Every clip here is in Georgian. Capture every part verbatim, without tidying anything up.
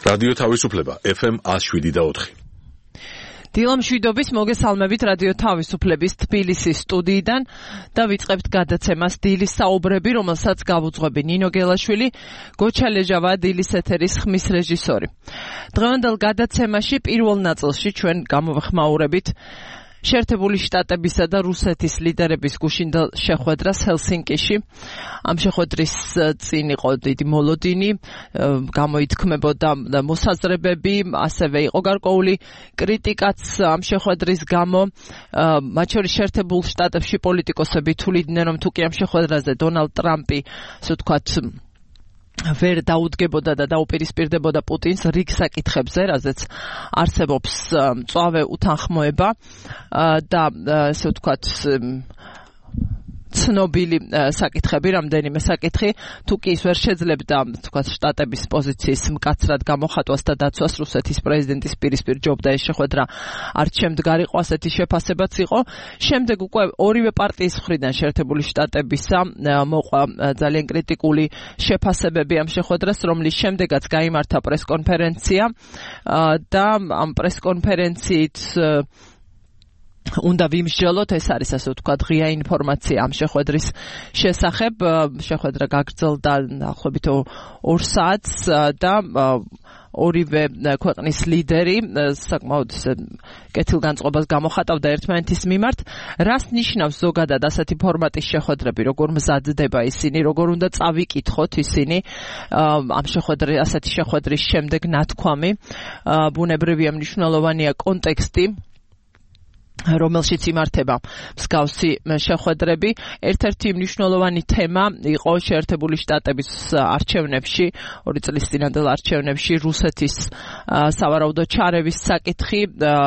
რადიო თავისუფლება ეფ ემ one oh seven და four. დილამ შვიდობის მოგესალმებით რადიო თავისუფლების თბილისის სტუდიიდან და ვიწყებთ გადაცემას დილის საუბრები, რომელსაც გავუძღვები ნინო გელაშვილი, გოჩა ლეჟავა დილის ეთერის ხმის რეჟისორი. დღევანდელ გადაცემაში პირველ ნაწილში ჩვენ გამოვხმაურებით შეერთებული შტატებისა და რუსეთის ლიდერების გუშინდელ შეხვედრას ჰელსინკიში. ამ შეხვედრის წინ იყო დიდი მოლოდინი, გამოითქმებოდა მოსაზრებები, ასევე იყო გარკვეული კრიტიკაც ამ შეხვედრის გამო. მათ შორის შეერთებულ შტატებში პოლიტიკოსები თვლიდნენ, რომ თუ კი ამ შეხვედრაზე დონალდ ტრამპი, ასე ვთქვათ, ვერ დაუდგებოდა და დაუპირისპირდებოდა პუტინს რიგ საკითხებზე, რაზეც არსებობს მწვავე უთანხმოება და ასე ვთქვათ ცნობილი საკითხები, რამდენიმე საკითხი, თუ კი ის ვერ შეძლებდა, თქვათ, შტატების პოზიციის მკაცრად გამოხატვას და დაცვას, რუსეთის პრეზიდენტის პირისპირ ჯობდა ეს შეხვედრა არც შემდგარი იყო, ასეთი შეფასებაც იყო. შემდეგ უკვე ორივე პარტიის მხრიდან შეერთებული შტატებისა მოყვა ძალიან კრიტიკული შეფასებები ამ შეხვედრას, რომლის შემდეგაც გაიმართა პრესკონფერენცია და ამ პრესკონფერენციით უნდა ვიმსჯელოთ, ეს არის ასე ვთქვათ ღია ინფორმაცია ამ შეხვედრის შესახებ. შეხვედრა გაგრძელდა დაახლოებით ორ საათს და ორივე ქვეყნის ლიდერი საკმაოდ კეთილგანწყობას გამოხატავდა ერთმანეთის მიმართ. რას ნიშნავს ზოგადად ასეთი ფორმატის შეხვედრები, როგორ მზადდება ისინი, როგორ უნდა წავიკითხოთ ისინი ამ შეხვედრის, ასეთი შეხვედრის შემდეგ ნათქვამი. ბუნებრივია მნიშვნელოვანია კონტექსტი, რომელშიც იმართება მსგავსი შეხვედრები. ერთ-ერთი მნიშვნელოვანი თემა იყო შეერთებული შტატების არჩევნებში, ორი წლის წინანდელ არჩევნებში რუსეთის სავარაუდო ჩარევის საკითხი.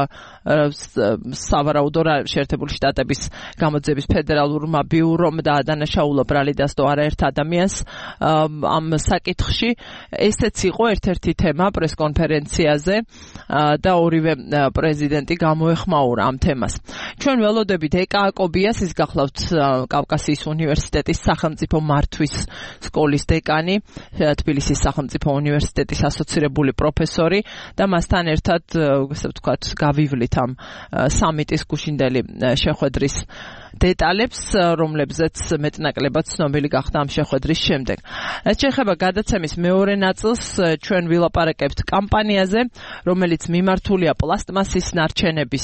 სავარაუდო შეერთებული შტატების გამოძიების ფედერალურმა ბიურომ დაადანაშაულა ბრალიდას და არაერთ ადამიანს ამ საკითხში. ესეც იყო ერთ-ერთი თემა პრესკონფერენციაზე და ორივე პრეზიდენტი გამოეხმაურა ამ თემას. ჩვენ ველოდებით ეკა აკობიას, ის გახლავთ კავკასიის უნივერსიტეტის სახელმწიფო მართვის სკოლის დეკანი, თბილისის სახელმწიფო უნივერსიტეტის ასოცირებული პროფესორი და მასთან ერთად, ასე ვთქვათ, გავივლით ამ სამიტის გუშინდელი შეხვედრის დეტალებს, რომლებზეც მეტნაკლებად ცნობილი გახდა ამ შეხვედრის შემდეგ. ეს შეეხება გადაცემის მეორე ნაწილს, ჩვენ ვილაპარაკებთ კამპანიაზე, რომელიც მიმართულია პლასტმასის ნარჩენების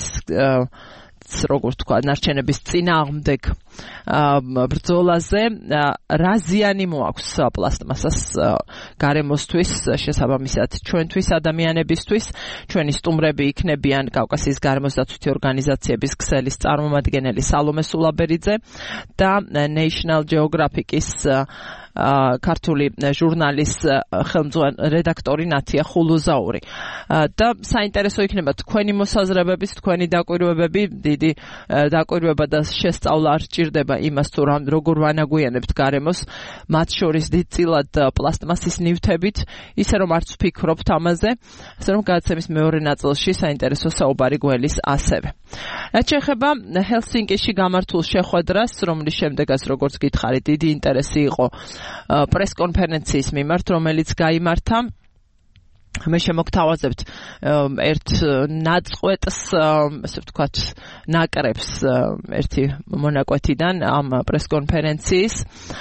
როგორ თქვა, ნარჩენების წინააღმდეგ ბრძოლაზე. რა ზიანი მოაქვს პლასტმასას გარემოსთვის, შესაბამისად ჩვენთვის, ადამიანებისთვის. ჩვენი სტუმრები იქნებიან კავკასიის გარემოსდაცვითი ორგანიზაციების ქსელის წარმომადგენელი სალომე სულაბერიძე და National Geographic-ის ქართული ჟურნალის ხელმძღვანელი რედაქტორი ნათია ხულუზაური. და საინტერესო იქნება თქვენი მოსაზრებების, თქვენი დაკვირვებები, დიდი დაკვირვება და შესწავლა არ სჭირდება იმას, თუ როგორ ვანაგვიანებთ გარემოს, მათ შორის დიდწილად პლასტმასის ნივთებით, ისე რომ არც ვფიქრობთ ამაზე, ასე რომ გადაცემის მეორე ნაწილში საინტერესო საუბარი გველის ასევე. რაც შეეხება ჰელსინკიში გამართულ შეხვედრას, რომლის შემდეგაც, როგორც გითხარით, დიდი ინტერესი იყო პრესკონფერენციის მიმართ, რომელიც გაიმართა. მე შემოგთავაზებთ ერთ ნაწყვეტს, ასე ვთქვათ, ნაკრებს ერთი მონაკვეთიდან ამ პრესკონფერენციის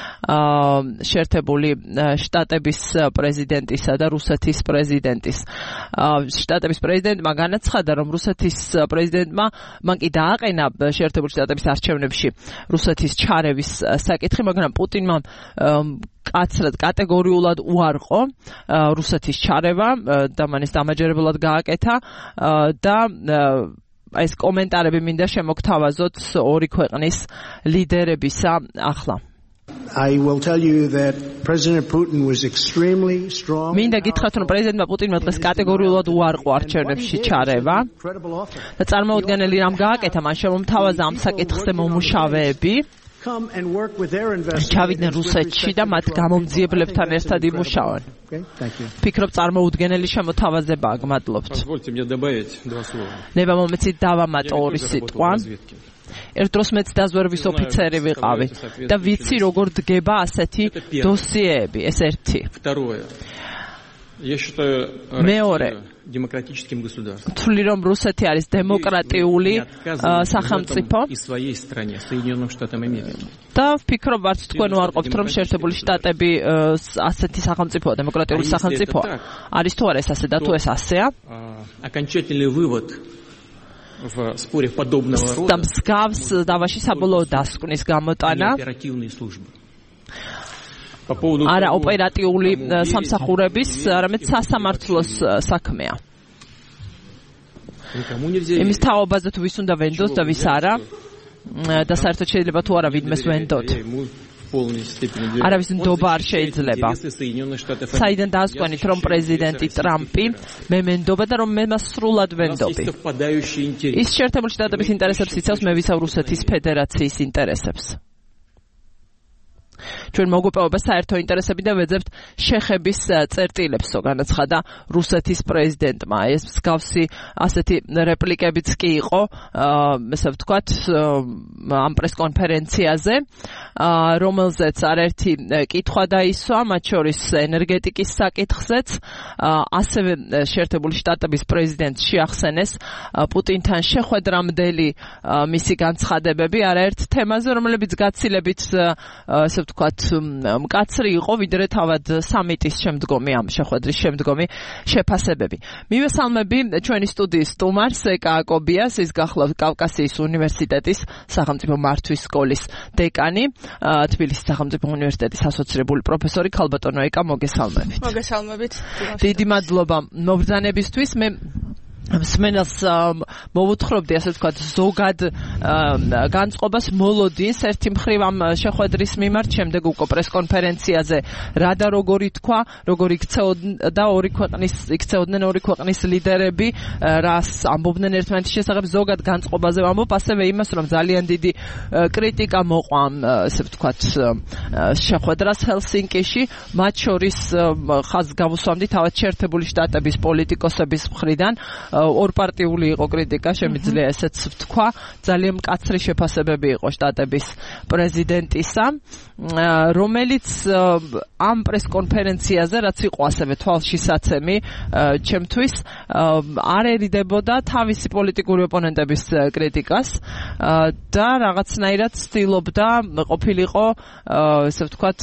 შეერთებული შტატების პრეზიდენტისა და რუსეთის პრეზიდენტის. შტატების პრეზიდენტმა განაცხადა, რომ რუსეთის პრეზიდენტმა მან კი დააყენა შეერთებული შტატების არჩევნებში რუსეთის ჩარევის საკითხი, მაგრამ პუტინმა კაცრად კატეგორიულად უარყო რუსეთის ჩარევა და მან ეს დამაჯერებლად გააკეთა და ეს კომენტარები მინდა შემოგთავაზოთ ორი ქვეყნის ლიდერებისა ახლა. I will tell you that President Putin was extremely strong. მინდა გითხრათ, რომ პრეზიდენტმა პუტინმა დღეს კატეგორიულად უარყო არჩევნებში ჩარევა და წარმოუდგენელი რამ გააკეთა, მან შემომთავაზა ამ საკითხზე მომუშავეები. ჩავიდნენ რუსეთში და მათ გამომძიებლებთან ერთად იმუშავენ. ფიქრობ წარმოუდგენელი შემოთავაზებაა, გმადლობთ. ნება მომეცით დავამატო ორი სიტყვა. ერთ დროს მეც დაზვერვის ოფიცერი ვიყავი და ვიცი როგორ დგება ასეთი დოსიეები, ეს ერთი. Я считаю, Россия демократическим государством. Თვლი რომ რუსეთი არის დემოკრატიული სახელმწიფო и своей стране, Соединенным Штатам Америки. და ვფიქრობ, არც თქვენ უარყოფთ, რომ შეერთებული შტატები ასეთი სახელმწიფოა, დემოკრატიული სახელმწიფოა. არის თუ არა ეს ასე და თუ ეს ასეა? Окончательный вывод в споре подобного рода. და მსგავს დავაში საბოლოო დასკვნის გამოტანა оперативные службы. არა ოპერატიული სამსახურების, არამედ სასამართლოს საქმეა. იმის თაობაზე თუ ვის უნდა ვენდოს და ვის არა და საერთოდ შეიძლება თუ არა ვინმეს ვენდოთ. არავის ნდობა არ შეიძლება. საიდან დაასკვენით, რომ პრეზიდენტი ტრამპი მე მენდობა და რომ მე მას სრულად ვენდობი. ის შეერთებული შტატების ინტერესებს იცავს, მე ვიცავ რუსეთის ფედერაციის ინტერესებს. ჩვენ მოგვეპოვება საერთო ინტერესები და ვეძებთ შეხების წერტილებს, განაცხადა რუსეთის პრეზიდენტმა. ეს მსგავსი ასეთი რეპლიკებიც კი იყო, ესე ვთქვათ, ამ პრესკონფერენციაზე, რომელზეც არაერთი კითხვა დაისვა, მათ შორის ენერგეტიკის საკითხზეც, ასევე შეერთებული შტატების პრეზიდენტს შეახსენეს პუტინთან შეხვედრამდელი მისი განცხადებები არაერთ თემაზე, რომლებიც გაცილებით ესე ვთქვათ, მკაცრი იყო, ვიდრე თავად სამიტის შემდგომი, ამ შეხვედრის შემდგომი შეფასებები. მივესალმები ჩვენი სტუდიის სტუმარს, ეკა აკობიას, ის გახლავთ კავკასიის უნივერსიტეტის სახელმწიფო მართვის სკოლის დეკანი, თბილისის სახელმწიფო უნივერსიტეტის ასოცირებული პროფესორი ქალბატონო ეკა, მოგესალმებით. მოგესალმებით. დიდი მადლობა მობრძანებისთვის. მე მსმენელს მოვუთხრობდი, ასე ვთქვათ, ზოგად განწყობას მოლოდინს ერთი მხრივ ამ შეხვედრის მიმართ, შემდეგ უკვე პრესკონფერენციაზე რა და როგორი თქვა, როგორი იქცეოდა ორი ქვეყნის, იქცეოდნენ ორი ქვეყნის ლიდერები, რას ამბობდნენ ერთმანეთის შესახებ, ზოგად განწყობაზე ვამბობ, ასევე იმას, რომ ძალიან დიდი კრიტიკა მოყვა, ასე ვთქვათ, შეხვედრას ჰელსინკიში, მათ შორის ხაზს გავუსვამდი თავად შეერთებული შტატების პოლიტიკოსების მხრიდან. ორპარტიული იყო კრიტიკა, შემიძლია ესეც ვთქვა, ძალიან მკაცრი შეფასებები იყო შტატების პრეზიდენტისა, რომელიც ამ პრესკონფერენციაზე, რაც იყო ასევე თვალშისაცემი ჩემთვის, არ ერიდებოდა თავისი პოლიტიკური ოპონენტების კრიტიკას და რაღაცნაირად ცდილობდა ყოფილიყო, ესე ვთქვათ,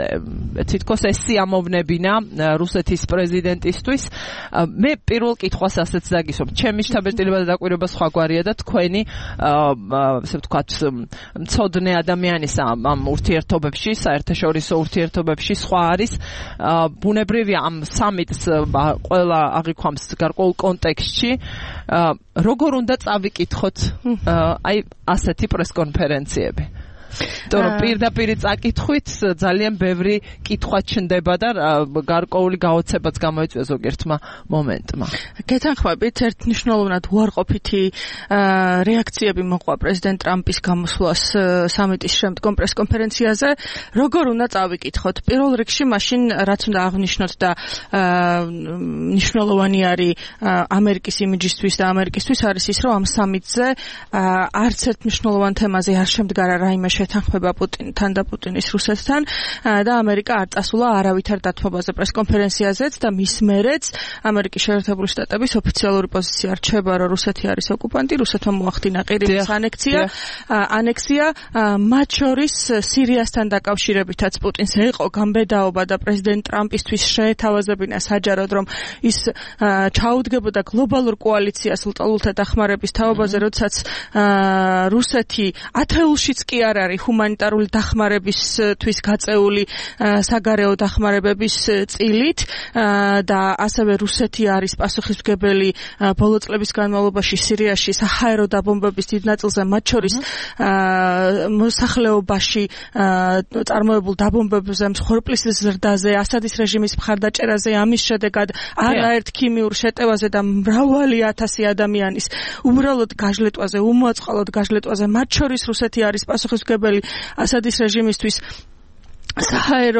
თითქოს ეს სიამოვნებინა რუსეთის პრეზიდენტისთვის. მე პირველ კითხვას ასეც დაგისვამ, ჩემი შთაბეჭდილება და დაკვირვება სხვაგვარია და თქვენი, ასე ვთქვათ, მცოდნე ადამიანის ამ ურთიერთობებში, საერთაშორისო ურთიერთობებში სხვა არის. ბუნებრივია ამ სამიტს ყველა აღიქვამს გარკვეულ კონტექსტში. როგორ უნდა წავიკითხოთ აი ასეთი პრესკონფერენციები? თორემ პირდაპირ წაკითხვით ძალიან ბევრი კითხვა ჩნდება და გარკვეული გაოცებაც გამოიწვია ზოგიერთმა მომენტმა. გეთანხმებით, ერთნიშნულოვნად უარყოფითი რეაქციები მოყვა პრეზიდენტ ტრამპის გამოსვლას სამიტის შემდგომ პრესკონფერენციაზე. როგორ უნდა წავიკითხოთ? პირველ რიგში მაშინ რაც უნდა აღნიშნოთ და მნიშვნელოვანი არის ამერიკის იმიჯისთვის და ამერიკისთვის არის ის, რომ ამ სამიტზე არც ერთ მნიშვნელოვან თემაზე არ შემდგარა რაიმე შეთანხმება პუტინთან და პუტინის რუსეთთან და ამერიკა არ წასულა არავითარ დათმობაზე პრესკონფერენციაზეც და მის მერეც ამერიკის შეერთებული შტატების ოფიციალური პოზიცია რჩება, რომ რუსეთი არის ოკუპანტი, რუსეთმა მოახდინა ყირიმის ანექსია, ანექსია, მათ შორის სირიასთან დაკავშირებითაც პუტინს ეყო გამბედაობა და პრეზიდენტ ტრამპისთვის შეეთავაზებინა საჯაროდ, რომ ის ჩაუდგებოდა გლობალურ კოალიციას ლტოლვილთა დახმარების თაობაზე, როდესაც რუსეთი ათეულშიც კი არ არის ჰუმანიტარული დახმარებისთვის გაწეული საგარეო დახმარებების წილით და ასევე რუსეთი არის პასუხისმგებელი ბოლო წლების განმავლობაში სირიაში საჰაერო დაბომბების დიდ ნაწილზე, მათ შორის მოსახლეობაში წარმოებულ დაბომბებებზე, მსხვერპლის ზრდაზე, ასადის რეჟიმის მხარდაჭერაზე, ამის შედეგად არაერთ ქიმიურ შეტევაზე და მრავალი ათასი ადამიანის უბრალოდ გაჟლეტვაზე, უმოწყალოდ გაჟლეტვაზე, მათ შორის რუსეთი არის პასუხისმგებელი ასადის რეჟიმისთვის საჰაერო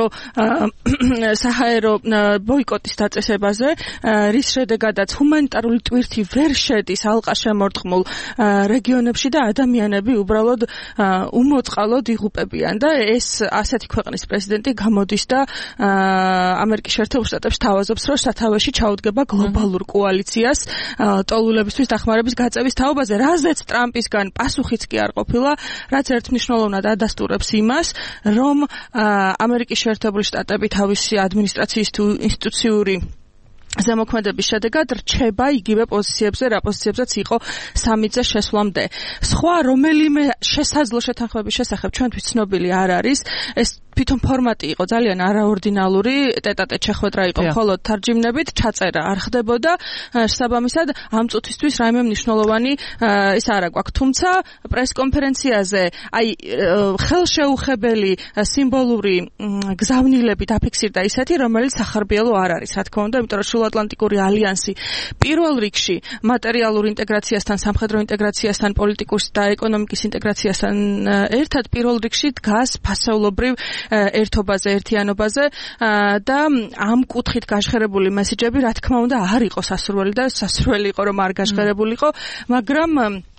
საჰაერო ბოიკოტის დაწესებაზე, რის შედეგადაც ჰუმანიტარული ტვირთი ვერ შედის ალყა შემორტყმულ რეგიონებში და ადამიანები უბრალოდ უმოწყალოდ იღუპებიან და ეს ასეთი ქვეყნის პრეზიდენტი გამოდის და ამერიკის შეერთებულ შტატებში თავაზობს, რომ სათავეში ჩაუდგება გლობალურ კოალიციას ტოლულებისთვის დახმარების გაწევის თაობაზე, რაზეც ტრამპისგან პასუხიც კი არ ყოფილა, რაც ერთმნიშვნელოვნად ადასტურებს იმას, რომ ამერიკის შეერთებული შტატები თავისი ადმინისტრაციის თუ ინსტიტუციური ზემოქმედების შედეგად რჩება იგივე პოზიციებზე, რა პოზიციებზეც იყო სამი წელი შესვლამდე. სხვა რომელიმე შესაძლო შეთანხმების შესახებ ჩვენთვის ცნობილი არ არის. ეს თვითონ ფორმატი იყო ძალიან არაორდინალური, ტეტ-ატეტ შეხვედრა იყო მხოლოდ თარჯიმნებით, ჩაწერა არ ხდებოდა. შესაბამისად, ამ წუთისთვის რაიმე მნიშვნელოვანი ის არ აქვს. თუმცა პრესკონფერენციაზე აი ხელშეუხებელი სიმბოლური გზავნილები დაფიქსირდა ისეთი, რომელიც სახარბიელო არ არის, რა თქმა უნდა, იმიტომ რომ სრულატლანტიკური ალიანსი პირველ რიგში მატერიალურ ინტეგრაციასთან, სამხედრო ინტეგრაციასთან, პოლიტიკურ და ეკონომიკის ინტეგრაციასთან ერთად პირველ რიგში დგას ფასეულობრივ ერთობაზე, ერთიანობაზე და ამ კუთხით გაშხერებული მესიჯები, რა თქმა უნდა, არ იყო სასურველი და სასურველი იყო, რომ არ გაშხერებულიყო, მაგრამ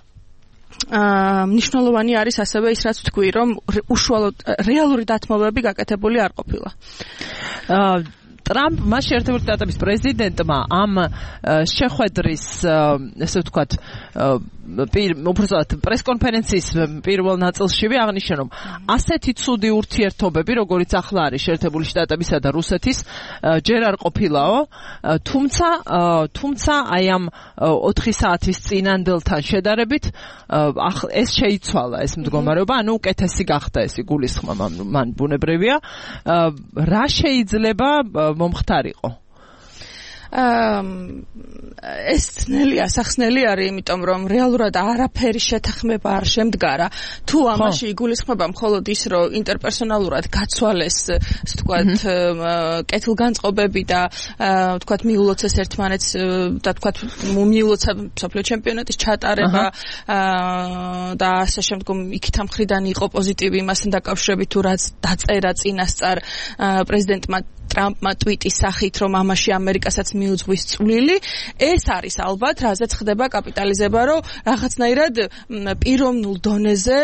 აა მნიშვნელოვანი არის ასევე ის, რაც თქვი, რომ უშუალოდ რეალური დათმობები გაკეთებული არ ყოფილა. აა ტრამპმა შეერთებული შტატების პრეზიდენტმა ამ შეხვედრის, ესე ვთქვათ, უბრალოდ პრესკონფერენციის პირველ ნაწილშივე აღნიშნა, რომ ასეთი ცუდი ურთიერთობები, როგორიც ახლა არის შეერთებული შტატებისა და რუსეთის, ჯერ არ ყოფილაო, თუმცა თუმცა აი ამ ოთხი საათის წინანდელთან შედარებით ეს შეიცვალა ეს მდგომარეობა, ანუ უკეთესი გახდა ეს იგულისხმა მან ბუნებრივია. რა შეიძლება მომხდარიყო? ეს ძნელია, სახსნელი არის, იმიტომ რომ რეალურად არაფერი შეთანხმება არ შემდგარა. თუ ამაში იგულისხმება მხოლოდ ის, რომ ინტერპერსონალურად გაცვალეს, ასე ვთქვათ, კეთილგანწყობები და ვთქვათ, მიულოცეს ერთმანეთს და ვთქვათ, მიულოცა მსოფლიო ჩემპიონატის ჩატარება და ასე შემდგომ იქით ამ მხრიდან იყო პოზიტივი იმასთან დაკავშირებით, თუ რაც დაწერა წინასწარ პრეზიდენტმა ტრამპმა ტვიტის სახით, რომ ამაში ამერიკასაც მიუძღვის წვლილი, ეს არის ალბათ, რაზეც ხდება კაპიტალიზება, რომ რაღაცნაირად პიროვნულ დონეზე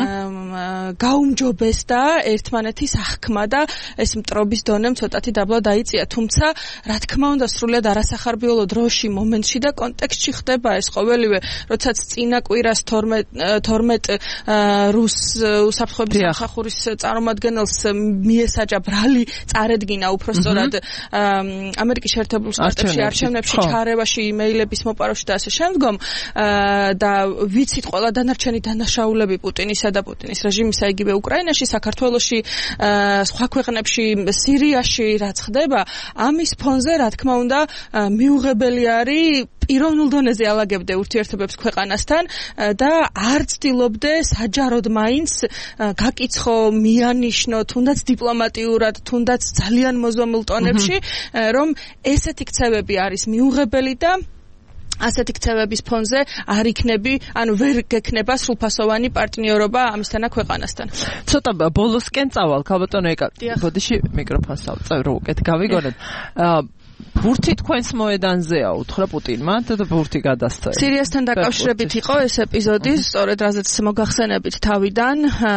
გაუმჯობესდა ერთმანეთის აღქმა და ეს მტრობის დონემ ცოტათი დაბლა დაიწია. თუმცა, რა თქმა უნდა, სრულიად არასახარბიელო დროში, მომენტში და კონტექსტში ხდება ეს ყოველივე, როდესაც წინა კვირას თორმეტ რუს უსაფრთხოების სამსახურის წარმომადგენელს მიესაჯა ბრალი წარედგინა უпростоრად ამერიკის შეერთებულ შტატებში არჩევნებში ჩარევაში, იმეილების მოპარვაში და ასე შემდგომ და ვიცით ყველა დანარჩენი დანაშაულები პუტინისა და პუტინის რეჟიმისა, იგივე უკრაინაში, საქართველოში, სხვა ქვეყნებში, სირიაში რაც ხდება, ამის ფონზე, რა თქმა უნდა, მიუღებელი არის პიროვნულ დონეზე ალაგებდე ურთიერთობებს ქვეყანასთან და არ ცდილობდე საჯაროდ მაინც გაკიცხო, მიანიშნო, თუნდაც დიპლომატიურად, თუნდაც ძალიან მოზომილ ტონებში, რომ ესეთი ქცევები არის მიუღებელი და ასეთი ქცევების ფონზე არ იქნები, ანუ ვერ გექნება სრულფასოვანი პარტნიორობა ამისთანა ქვეყანასთან. ცოტა ბოლოსკენ წავალ, ქალბატონო ეკა. ბოდიში მიკროფონს ავწევ, რომ უკეთ გავიგონებ. ბურთი თქვენს მოედანზეა, უთხრა პუტინმა და ბურთი გადასცა. სირიასთან დაკავშირებით იყო ეს ეპიზოდი, სწორედ რაზეც მოგახსენებით თავიდან.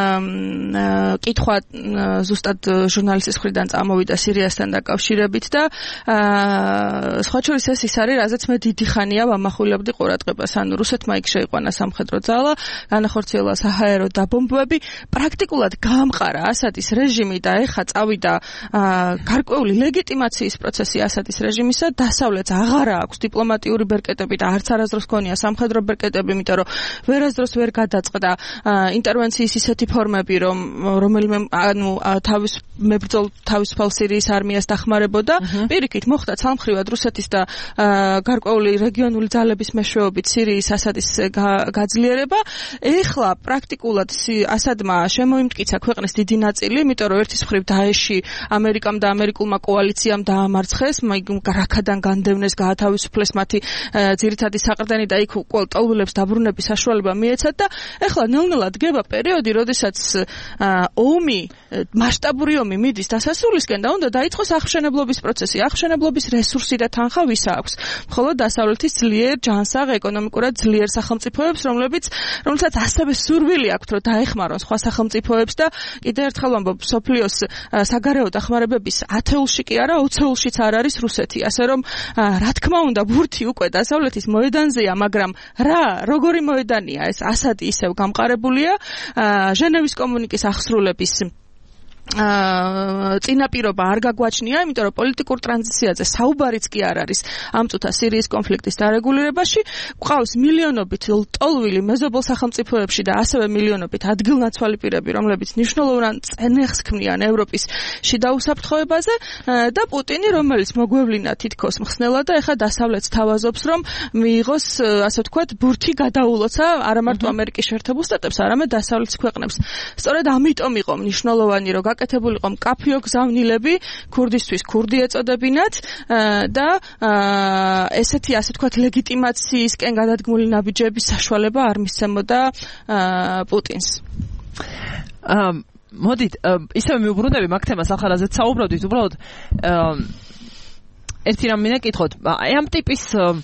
კითხვა ზუსტად ჟურნალისტის მხრიდან წამოვიდა სირიასთან დაკავშირებით და სხვა შორის ეს ის არის, რაზეც მე დიდი ხანია ვამახვილებდი ყურადღებას. ანუ რუსეთმა იქ შეიყვანა სამხედრო ძალა, განახორციელა საჰაერო დაბომბვები, პრაქტიკულად გაამყარა ასადის რეჟიმი და ეხა წავიდა გარკვეული ლეგიტიმაციის პროცესი ასადის რეჟიმისა, დასავლეთს აღარა აქვს დიპლომატიური ბერკეტები და არც არასდროს ქონია სამხედრო ბერკეტები, იმიტომ რომ ვერასდროს ვერ გადაწყდა ინტერვენციის ისეთი ფორმები, რომ რომელიმე ანუ თავის მებრძოლ თავისუფალ სირიის არმიას დახმარებოდა. პირიქით მოხდა ცალმხრივად რუსეთის და გარკვეული რეგიონული ძალების მეშვეობით სირიის ასადის გაძლიერება. ეხლა პრაქტიკულად ასადმა შემოიმტკიცა ქვეყნის დიდი ნაწილი, იმიტომ რომ ერთის მხრივ დაეში ამერიკამ და ამერიკულმა კოალიციამ დაამარცხეს, რაქადან განდევნეს, გაათავისუფლეს მათი ძირითადი საყრდენი და იქ ყოველდღიურებს დაბრუნების საშუალება მიეცათ და ეხლა ნელ-ნელა დგება პერიოდი, როდესაც ომი, მასშტაბური ომი მიდის დასასრულისკენ და უნდა დაიწყოს აღმშენებლობის პროცესი. აღმშენებლობის რესურსი და თანხა ვის აქვს? მხოლოდ დასავლეთის ძლიერ ჯანსაღ ეკონომიკურად ძლიერ სახელმწიფოებს, რომლებიც რომელსაც ასევე სურვილი აქვთ, რომ დაეხმარონ სხვა სახელმწიფოებს და კიდევ ერთხელ ვამბობ, მსოფლიოს საგარეო დახმარებების ათეულში კი არა, ოცეულშიც არ არის რუსეთი. ასე რომ, რა თქმა უნდა, ბურთი უკვე დასავლეთის მოედანზეა, მაგრამ რა, როგორი მოედანია ეს? ასადი ისევ გამყარებულია, ჟენევის კომუნიკის აღსრულების აა წინაპირობა არ გაგვაჩნია, იმიტომ რომ პოლიტიკურ ტრანზიციაზე საუბარიც კი არ არის ამ წუთა სირიის კონფლიქტის დარეგულირებაში. გვყავს მილიონობით ლტოლვილი მეზობელ სახელმწიფოებში და ასევე მილიონობით ადგილნაცვალი პირები, რომლებიც მნიშვნელოვან წენეხს ქმნიან ევროპის შიდა უსაფრთხოებაზე და პუტინი, რომელიც მოგვევლინა თითქოს მხსნელად და ეხა დასავლეთს თავაზობს, რომ მიიღოს, ასე ვთქვათ, ბურთი გადაულოცა არა მარტო ამერიკის შეერთებულ შტატებს, არამედ დასავლეთის ქვეყნებს. სწორედ ამიტომ იყო მნიშვნელოვანი, რომ გაკეთებულიყო მკაფიო გზავნილები ქურდისთვის ქურდი ეწოდებინათ და ესეთი, ასე ვთქვათ, ლეგიტიმაციისკენ გადადგმული ნაბიჯების საშუალება არ მისცემოდა პუტინს. მოდით, ისევ მიუბრუნდები მაგ თემას, ახლა რაზეც საუბრობდით, უბრალოდ ერთი რამ მინდა კითხოთ. აი ამ ტიპის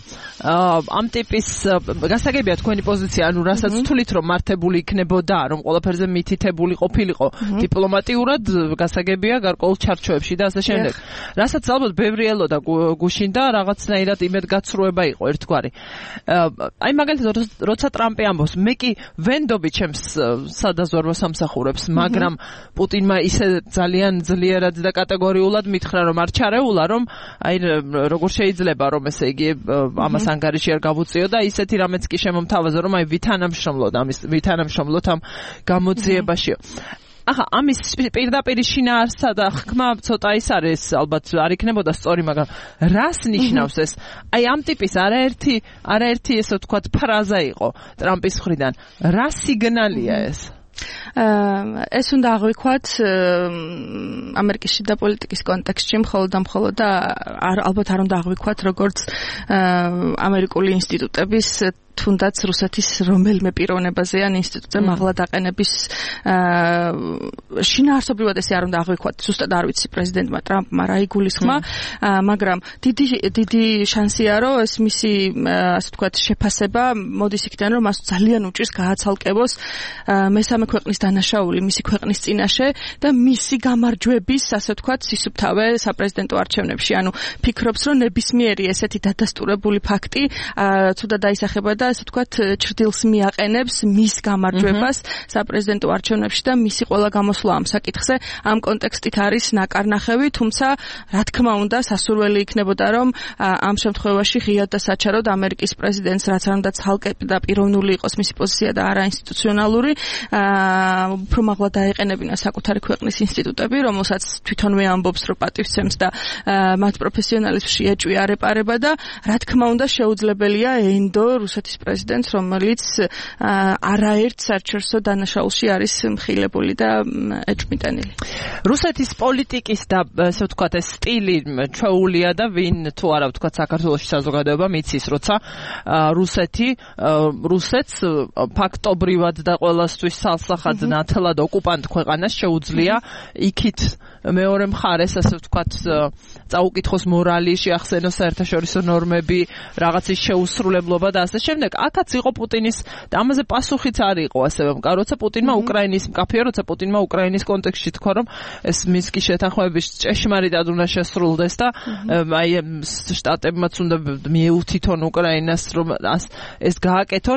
ამ ტიპის გასაგებია თქვენი პოზიცია, ანუ რასაც თulit რომ მართებული იქნებოდა, რომ ყველაფერზე მითითებული ყოფილიყო დიპლომატიურად, გასაგებია გარკვეულ ჩარჩოებში და ასე შემდეგ. რასაც ალბათ ბევრი ელოდა გუშინ და რაღაცნაირად იმედგაცრუება იყო ერთგვარი. აი მაგალითად როცა ტრამპი ამბობს, მე კი ვენდობი ჩემს სადაზვერვო სამსახურებს, მაგრამ პუტინმა ისე ძალიან ძლიერად და კატეგორიულად მითხრა, რომ არ ჩარეულა, რომ აი როგორ შეიძლება რომ ესე იგი ამას ანგარიში არ გავუწიო და ისეთი რამეც კი შემომთავაზა რომ აი ვითანამშრომლოთ ამის ვითანამშრომლოთ ამ გამოძიებაშიო. ახლა ამის პირდაპირ შინაარსსა და ხმა ცოტა ის არის, ალბათ არ იქნებოდა სწორი, მაგრამ რას ნიშნავს ეს? აი ამ ტიპის არაერთი არაერთი ესე ვთქვათ ფრაზა იყო ტრამპის მხრიდან. რა სიგნალია ეს? ეს უნდა აღვიქვათ ამერიკის შიდა პოლიტიკის კონტექსტში, მხოლოდ და მხოლოდ და ალბათ არ უნდა აღვიქვათ როგორც ამერიკული ინსტიტუტების თუნდაც რუსეთის რომელიმე პიროვნებაზე ან ინსტიტუტზე მაღლა დაყენების შინაარსობრივად ესე არ უნდა აღვიქვათ, ზუსტად არ ვიცი პრეზიდენტმა ტრამპმა რა იგულისხმა, მაგრამ დიდი დიდი შანსია, რომ ეს მისი, ასე ვთქვათ, შეფასება მოდის იქიდან, რომ მას ძალიან უჭირს გააცალკევოს მესამე ქვეყნის დანაშაული მისი ქვეყნის წინაშე და მისი გამარჯვების, ასე ვთქვათ, სისუფთავე საპრეზიდენტო არჩევნებში. ანუ ფიქრობს, რომ ნებისმიერი ესეთი დადასტურებული ფაქტი თუდა დაისახება და ასე ვთქვათ, ჭრდილს მიაყენებს მის გამარჯვებას საპრეზიდენტო არჩევნებში და მისი ყველა გამოსვლა ამ საკითხზე ამ კონტექსტით არის ნაკარნახევი, თუმცა რა თქმა უნდა სასურველი იქნებოდა, რომ ამ შემთხვევაში ღიად და საჩაროდ ამერიკის პრეზიდენტს, რაც არ უნდა ცალკე და პიროვნული იყოს მისი პოზიცია და არა ინსტიტუციონალური, უფრო მაღლა დაეყენებინა საკუთარი ქვეყნის ინსტიტუტები, რომელსაც თვითონვე ამბობს, რომ პატივცემს და მათ პროფესიონალიზმში ეჭვი არ ეპარება და რა თქმა უნდა შეუძლებელია ენდო რუსეთის პრეზიდენტს, რომელიც არაერთ საერთაშორისო დანაშაულში არის მხილებული და ეჭვმიტანილი. რუსეთის პოლიტიკის და ესე ვთქვათ, ეს სტილი ჩვეულია და ვინ თუ არა ვთქვათ საქართველოში საზოგადოება მიცის, როცა რუსეთი რუსეთს ფაქტობრივად და ყველასთვის სალსახად ნათლად ოკუპანტ ქვეყანას შეუძლია იქით მეორე მხარეს, ასე ვთქვათ, წაუკითხოს მორალი, შეახსენოს საერთაშორისო ნორმები, რაღაცის შეუსრულებლობა და ასე შემდეგ. აქაც იყო პუტინის და ამაზე პასუხიც არ იყო ასევე. როცა პუტინმა უკრაინის მკაფიო, როცა პუტინმა უკრაინის კონტექსტში თქვა, რომ ეს მისკი შეთანხმების ჭეშმარიტად უნდა შესრულდეს და აი შტატებმაც უნდა მიეუთითონ უკრაინას, რომ ეს გააკეთონ.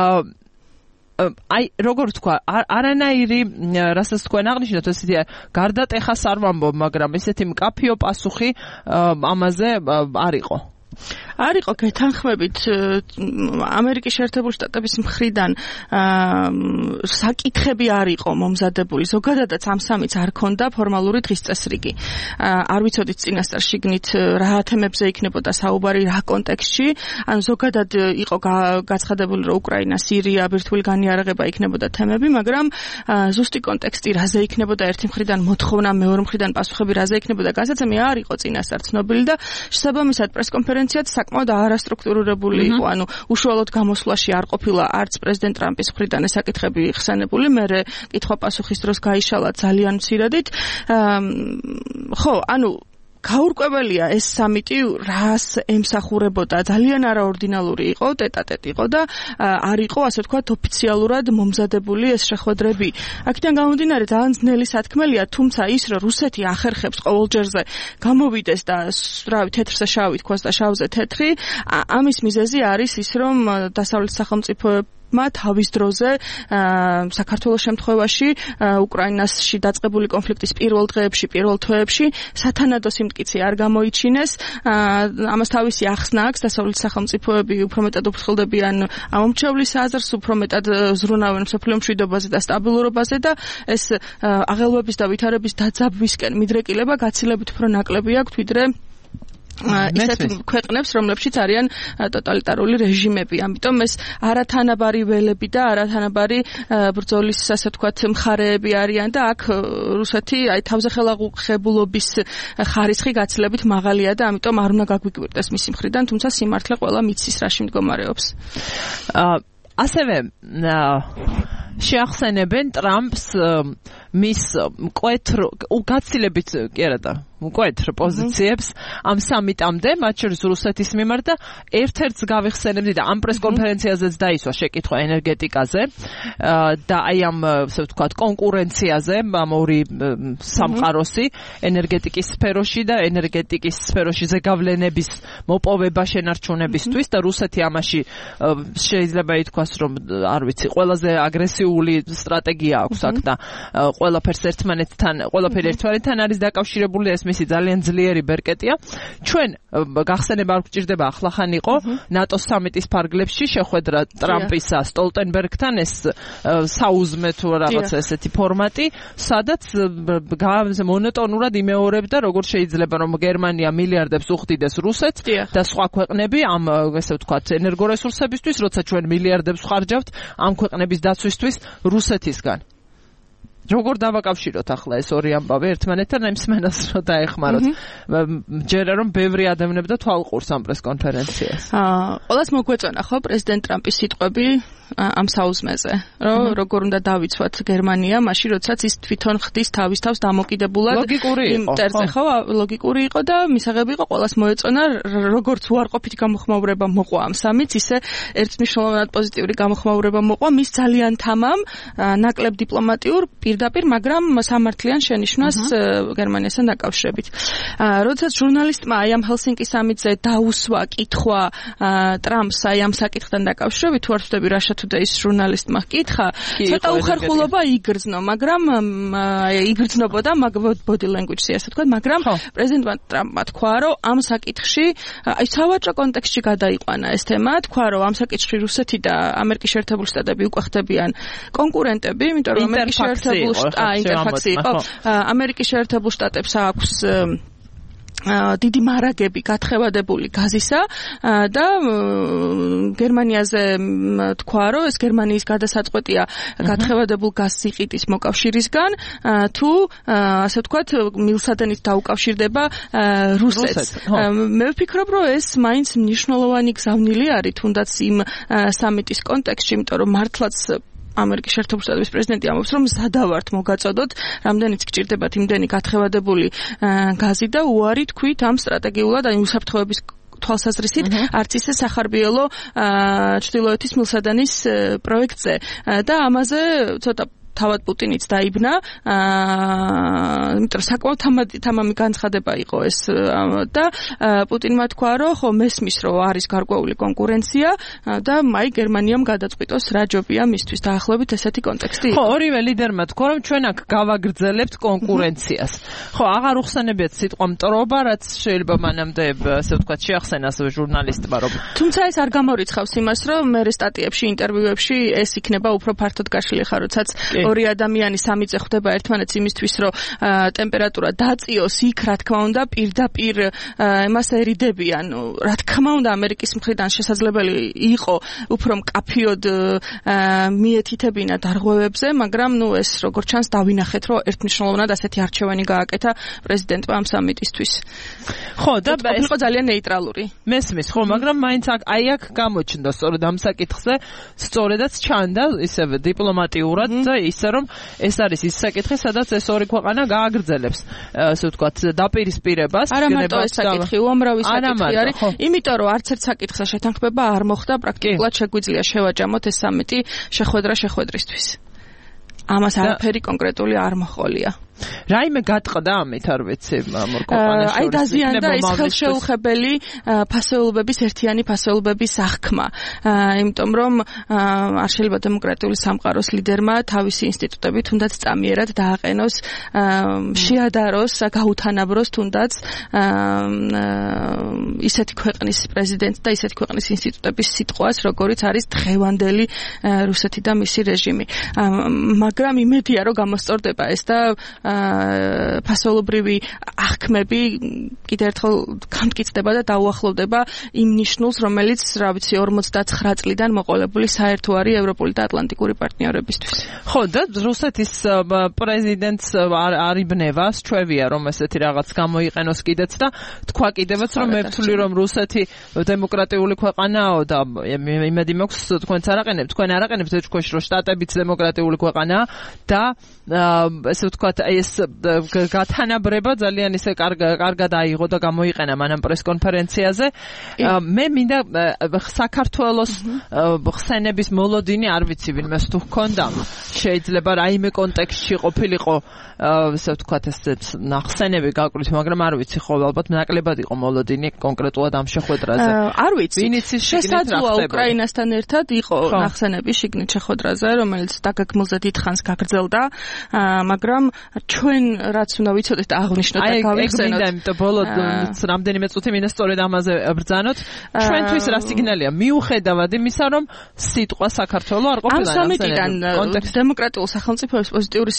აი როგორ თქვა, არანაირი, რასაც თქვენ აღნიშნეთ, ესეთი გარდატეხას არ ვამბობ, მაგრამ ესეთი მკაფიო პასუხი ამაზე არ იყო. არ იყო გეთანხმებით ამერიკის შეერთებული შტატების მხრიდან საკითხები არ იყო მომზადებული. ზოგადადაც ამ სამიც არ ქონდა ფორმალური დღის წესრიგი. არ ვიცოდით წინასწარ შიგნით რა თემებზე იქნებოდა საუბარი, რა კონტექსტში. ანუ ზოგადად იყო გაცხადებული, რომ უკრაინა, სირია, ბირთვული განიარაღება იქნებოდა თემები, მაგრამ ზუსტი კონტექსტი რაზე იქნებოდა ერთი მხრიდან მოთხოვნა, მეორე მხრიდან პასუხები რაზე იქნებოდა გასაცემი არ იყო წინასწარ ცნობილი და შესაბამისად პრესკონფერენციაც საკმაოდ არასტრუქტურირებული იყო. ანუ უშუალოდ გამოსვლაში არ ყოფილა არც პრეზიდენტ ტრამპის მხრიდან ეს საკითხები ხსენებული, მერე კითხვა-პასუხის დროს გაიშალა ძალიან მცირედით. ხო, ანუ გაურკვეველია ეს სამიტი რას ემსახურებოდა, ძალიან არაორდინალური იყო, ტეტ-ა-ტეტ იყო და არ იყო, ასე ვთქვათ, ოფიციალურად მომზადებული ეს შეხვედრები. აქედან გამომდინარე, ძალიან ძნელი სათქმელია, თუმცა ის, რომ რუსეთი ახერხებს ყოველჯერზე გამოვიდეს და რავი, თეთრზე შავი თქვას და შავზე თეთრი, ამის მიზეზი არის ის, რომ დასავლეთის სახელმწიფოები თავის დროზე საქართველოს შემთხვევაში უკრაინაში დაწყებული კონფლიქტის პირველ დღეებში, პირველ თვეებში სათანადო სიმტკიცე არ გამოიჩინეს. ამას თავისი ახსნა აქვს, დასავლეთის სახელმწიფოები უფრო მეტად უფრთხილდებიან ამომრჩევლის აზრს, უფრო მეტად ზრუნავენ მსოფლიო მშვიდობაზე და სტაბილურობაზე და ეს აღელვების და ვითარების დაძაბვისკენ მიდრეკილება გაცილებით უფრო ნაკლები აქვს ვიდრე ისეთ ქვეყნებს, რომლებშიც არიან ტოტალიტარული რეჟიმები. ამიტომ ეს არათანაბარი ველები და არათანაბარი ბრძოლის, ასე ვთქვათ, მხარეები არიან და აქ რუსეთი აი თავზე ხელაღუხებულობის ხარისხი გაცილებით მაღალია და ამიტომ არ უნდა გაგვიკვირდეს მისი მხრიდან, თუმცა სიმართლე ყველა მიცის რაში მდგომარეობს. ასევე შეახსენებენ ტრამპს მის მკვეთრ გაცილებით კი არა და მკვეთრ პოზიციებს ამ სამიტამდე, მათ შორის რუსეთის მიმართ და ერთ-ერთს გავიხსენებდი და ამ პრესკონფერენციაზეც დაისვა შეკითხვა ენერგეტიკაზე და აი ამ, ასე ვთქვათ, კონკურენციაზე, ამ ორი სამყაროსი, ენერგეტიკის სფეროში და ენერგეტიკის სფეროში ზეგავლენების მოპოვება შენარჩუნებისთვის და რუსეთი ამაში შეიძლება ითქვას, რომ არ ვიცი, ყველაზე აგრესიული სტრატეგია აქვს აქ და ყველაფერს ერთმანეთთან, ყველაფერი ერთმანეთთან არის დაკავშირებული, ეს მისი ძალიან ძლიერი ბერკეტია. ჩვენ გახსენება არ გვჭირდება ახლახან იყო ნატოს სამიტის ფარგლებში შეხვედრა ტრამპისა სტოლტენბერგთან, ეს საუზმე თუ რაღაცა ესეთი ფორმატი, სადაც მონოტონურად იმეორებდა, როგორ შეიძლება რომ გერმანია მილიარდებს უხდიდეს რუსეთს და სხვა ქვეყნები ამ, ესე ვთქვათ, ენერგორესურსებისთვის, როცა ჩვენ მილიარდებს ვხარჯავთ ამ ქვეყნების დაცვისთვის რუსეთისგან. როგორ დავაკავშიროთ ახლა ეს ორი ამბავი ერთმანეთთან, აი მსმენელს რო დაეხმაროთ. ჯერა რომ ბევრი ადევნებდა თვალყურს ამ პრესკონფერენციას. აა, ყველას მოგვეწონა ხო პრეზიდენტ ტრამპის სიტყვები ამ საუზმეზე, რომ როგორ უნდა დავიცვათ გერმანია, მაშინ როდესაც ის თვითონ ხდის თავის თავს დამოკიდებულად იმ წერზე, ხო, ლოგიკური იყო და მისაღები იყო, ყველას მოეწონა, როგორც უარყოფითი გამოხმაურება მოყვა ამ სამიც, ისე ერთმნიშვნელოვნად პოზიტიური გამოხმაურება მოყვა მის ძალიან თამამ, ნაკლებ დიპლომატიურ პირდაპირ, მაგრამ სამართლიან შენიშვნას გერმანიასთან დაკავშირებით. როდესაც ჟურნალისტმა აი ამ ჰელსინკის სამიტზე დაუსვა კითხვა ტრამპს აი ამ საკითხთან დაკავშირებით, თუ არ ვთქვი რა Today's ჟურნალისტმა კითხა, ცოტა უხერხულობა იგრძნო, მაგრამ იგრძნობოდა body language-ი, ასე ვთქვათ, მაგრამ პრეზიდენტმა ტრამპმა თქვა, რომ ამ საკითხში, აი სავაჭრო კონტექსტში გადაიყვანა ეს თემა, თქვა, რომ ამ საკითხში რუსეთი და ამერიკის შეერთებული შტატები უკვე ხდებიან კონკურენტები, იმიტომ რომ ამერიკის შეერთებული შტატები, ინტერფაქსი იყო, ამერიკის შეერთებულ შტატებს აქვს დიდი მარაგები გათხევადებული გაზისა და გერმანიაზე თქვა, რომ ეს გერმანიის გადასაწყვეტია გათხევადებულ გაზს იყიდის მოკავშირისგან, თუ ასე ვთქვათ, მილსადენით დაუკავშირდება რუსეთს. მე ვფიქრობ, რომ ეს მაინც მნიშვნელოვანი გზავნილი არის, თუნდაც იმ სამიტის კონტექსტში, იმიტომ რომ მართლაც ამერიკის შეერთებული შტატების პრეზიდენტი ამბობს, რომ სადავართ მოგაწოდოთ, რამდენიც გჭირდებათ იმდენი გათხევადებული გაზი და უარი თქვით ამ სტრატეგიულად, აი უსაფრთხოების თვალსაზრისით, არც ისე სახარბიელო ჩრდილოეთის მილსადენის პროექტზე და ამაზე ცოტა თავად პუტინიც დაიბნა, აა იმიტომ საკმაოდ თამამი განცხადება იყო ეს და პუტინმა თქვა, რომ ხო მესმის, რომ არის გარკვეული კონკურენცია და აი გერმანიამ გადაწყვიტოს რა ჯობია მისთვის დაახლოებით ესეთი კონტექსტი იყო. ხო, ორივე ლიდერმა თქვა, რომ ჩვენ აქ გავაგრძელებთ კონკურენციას. ხო, აღარ უხსენებიათ სიტყვა მტრობა, რაც შეიძლება მანამდე ასე ვთქვათ შეახსენას ჟურნალისტმა, რომ თუმცა ეს არ გამორიცხავს იმას, რომ მე სტატიებში, ინტერვიუებში ეს იქნება უფრო ფართოდ გაშლილი ხარ, როდესაც ორი ადამიანი სამი წე ხვდება ერთმანეთს იმისთვის, რომ ტემპერატურა დაწიოს იქ, რა თქმა უნდა, პირდაპირ იმას ერიდებიან. რა თქმა უნდა, ამერიკის მხრიდან შესაძლებელი იყო უფრო მკაფიოდ მიეთითებინა დარღვევებზე, მაგრამ ნუ ეს როგორც ჩანს დავინახეთ, რომ ერთმნიშვნელოვნად ასეთი არჩევანი გააკეთა პრეზიდენტმა ამ სამიტისთვის. ხო, და იყო ძალიან ნეიტრალური. მესმის, ხო, მაგრამ მაინც აი აქ გამოჩნდა სწორედ ამ საკითხზე, სწორედაც ჩანდა ისევ დიპლომატიურად და ისე რომ ეს არის ის საკითხი, სადაც ეს ორი ქვეყანა გააგრძელებს, ასე ვთქვათ, დაპირისპირებას. არა მარტო ეს საკითხი, უამრავი საკითხი არის, იმიტომ რომ არც ერთ საკითხზე შეთანხმება არ მოხდა, პრაქტიკულად შეგვიძლია შევაჯამოთ ეს სამიტი შეხვედრა შეხვედრისთვის. ამას არაფერი კონკრეტული არ მოხოლია. რაიმე გატყდა ამით არ ვიცი მორკოპანაშორის. აი დაზიანდა ის ხელშეუხებელი ფასეულობების ერთიანი ფასეულობების აღქმა. იმიტომ რომ არ შეიძლება დემოკრატიული სამყაროს ლიდერმა თავისი ინსტიტუტები თუნდაც წამიერად დააყენოს, შეადაროს, გაუთანაბროს თუნდაც ისეთი ქვეყნის პრეზიდენტს და ისეთი ქვეყნის ინსტიტუტების სიტყვას, როგორიც არის დღევანდელი რუსეთი და მისი რეჟიმი. მაგრამ იმედია რომ გამოსწორდება ეს და ფასეულობრივი აღქმები კიდევ ერთხელ გამტკიცდება და დაუახლოვდება იმ ნიშნულს, რომელიც, რა ვიცი, ორმოცდაცხრა წლიდან მოყოლებული საერთო არის ევროპული და ატლანტიკური პარტნიორებისთვის. ხო, და რუსეთის პრეზიდენტს არიბნება, სჩვევია, რომ ესეთი რაღაც გამოიყენოს კიდეც და თქვა კიდევაც, რომ მე ვთვლი, რომ რუსეთი დემოკრატიული ქვეყანაა და იმედი მაქვს თქვენც არაყენებთ, თქვენ არაყენებთ ეჭქვეშ, რომ შტატებიც დემოკრატიული ქვეყანაა და ესე ვთქვათ, ეს გათანაბრება ძალიან ისე კარგად აიღო და გამოიყენა მანამ პრესკონფერენციაზე. მე მინდა საქართველოს ხსენების მოლოდინი არ ვიცი ვინმეს თუ ჰქონდა. შეიძლება რაიმე კონტექსტში ყოფილიყო, ესე ვთქვათ, ესეც ნახსენები გაკვირთ, მაგრამ არ ვიცი, ხო, ალბათ ნაკლებად იყო მოლოდინი კონკრეტულად ამ შეხვედრაზე. არ ვიცი. ვინიცის შესაძლოა უკრაინასთან ერთად იყო ნახსენები შიგნით შეხვედრაზე, რომელიც დაგეგმილზე დიდხანს გაგრძელდა, მაგრამ ჩვენ რაც უნდა ვიცოდეთ და აღნიშნოთ და გავიხსენოთ. აი, მინდა ბოლო რამდენიმე წუთი მინდა სწორედ ამაზე ბრძანოთ. ჩვენთვის რა სიგნალია? მიუხედავად იმისა, რომ სიტყვა საქართველო არ ყოფილა ამ სამიტიდან დემოკრატიულ სახელმწიფოებს პოზიტიური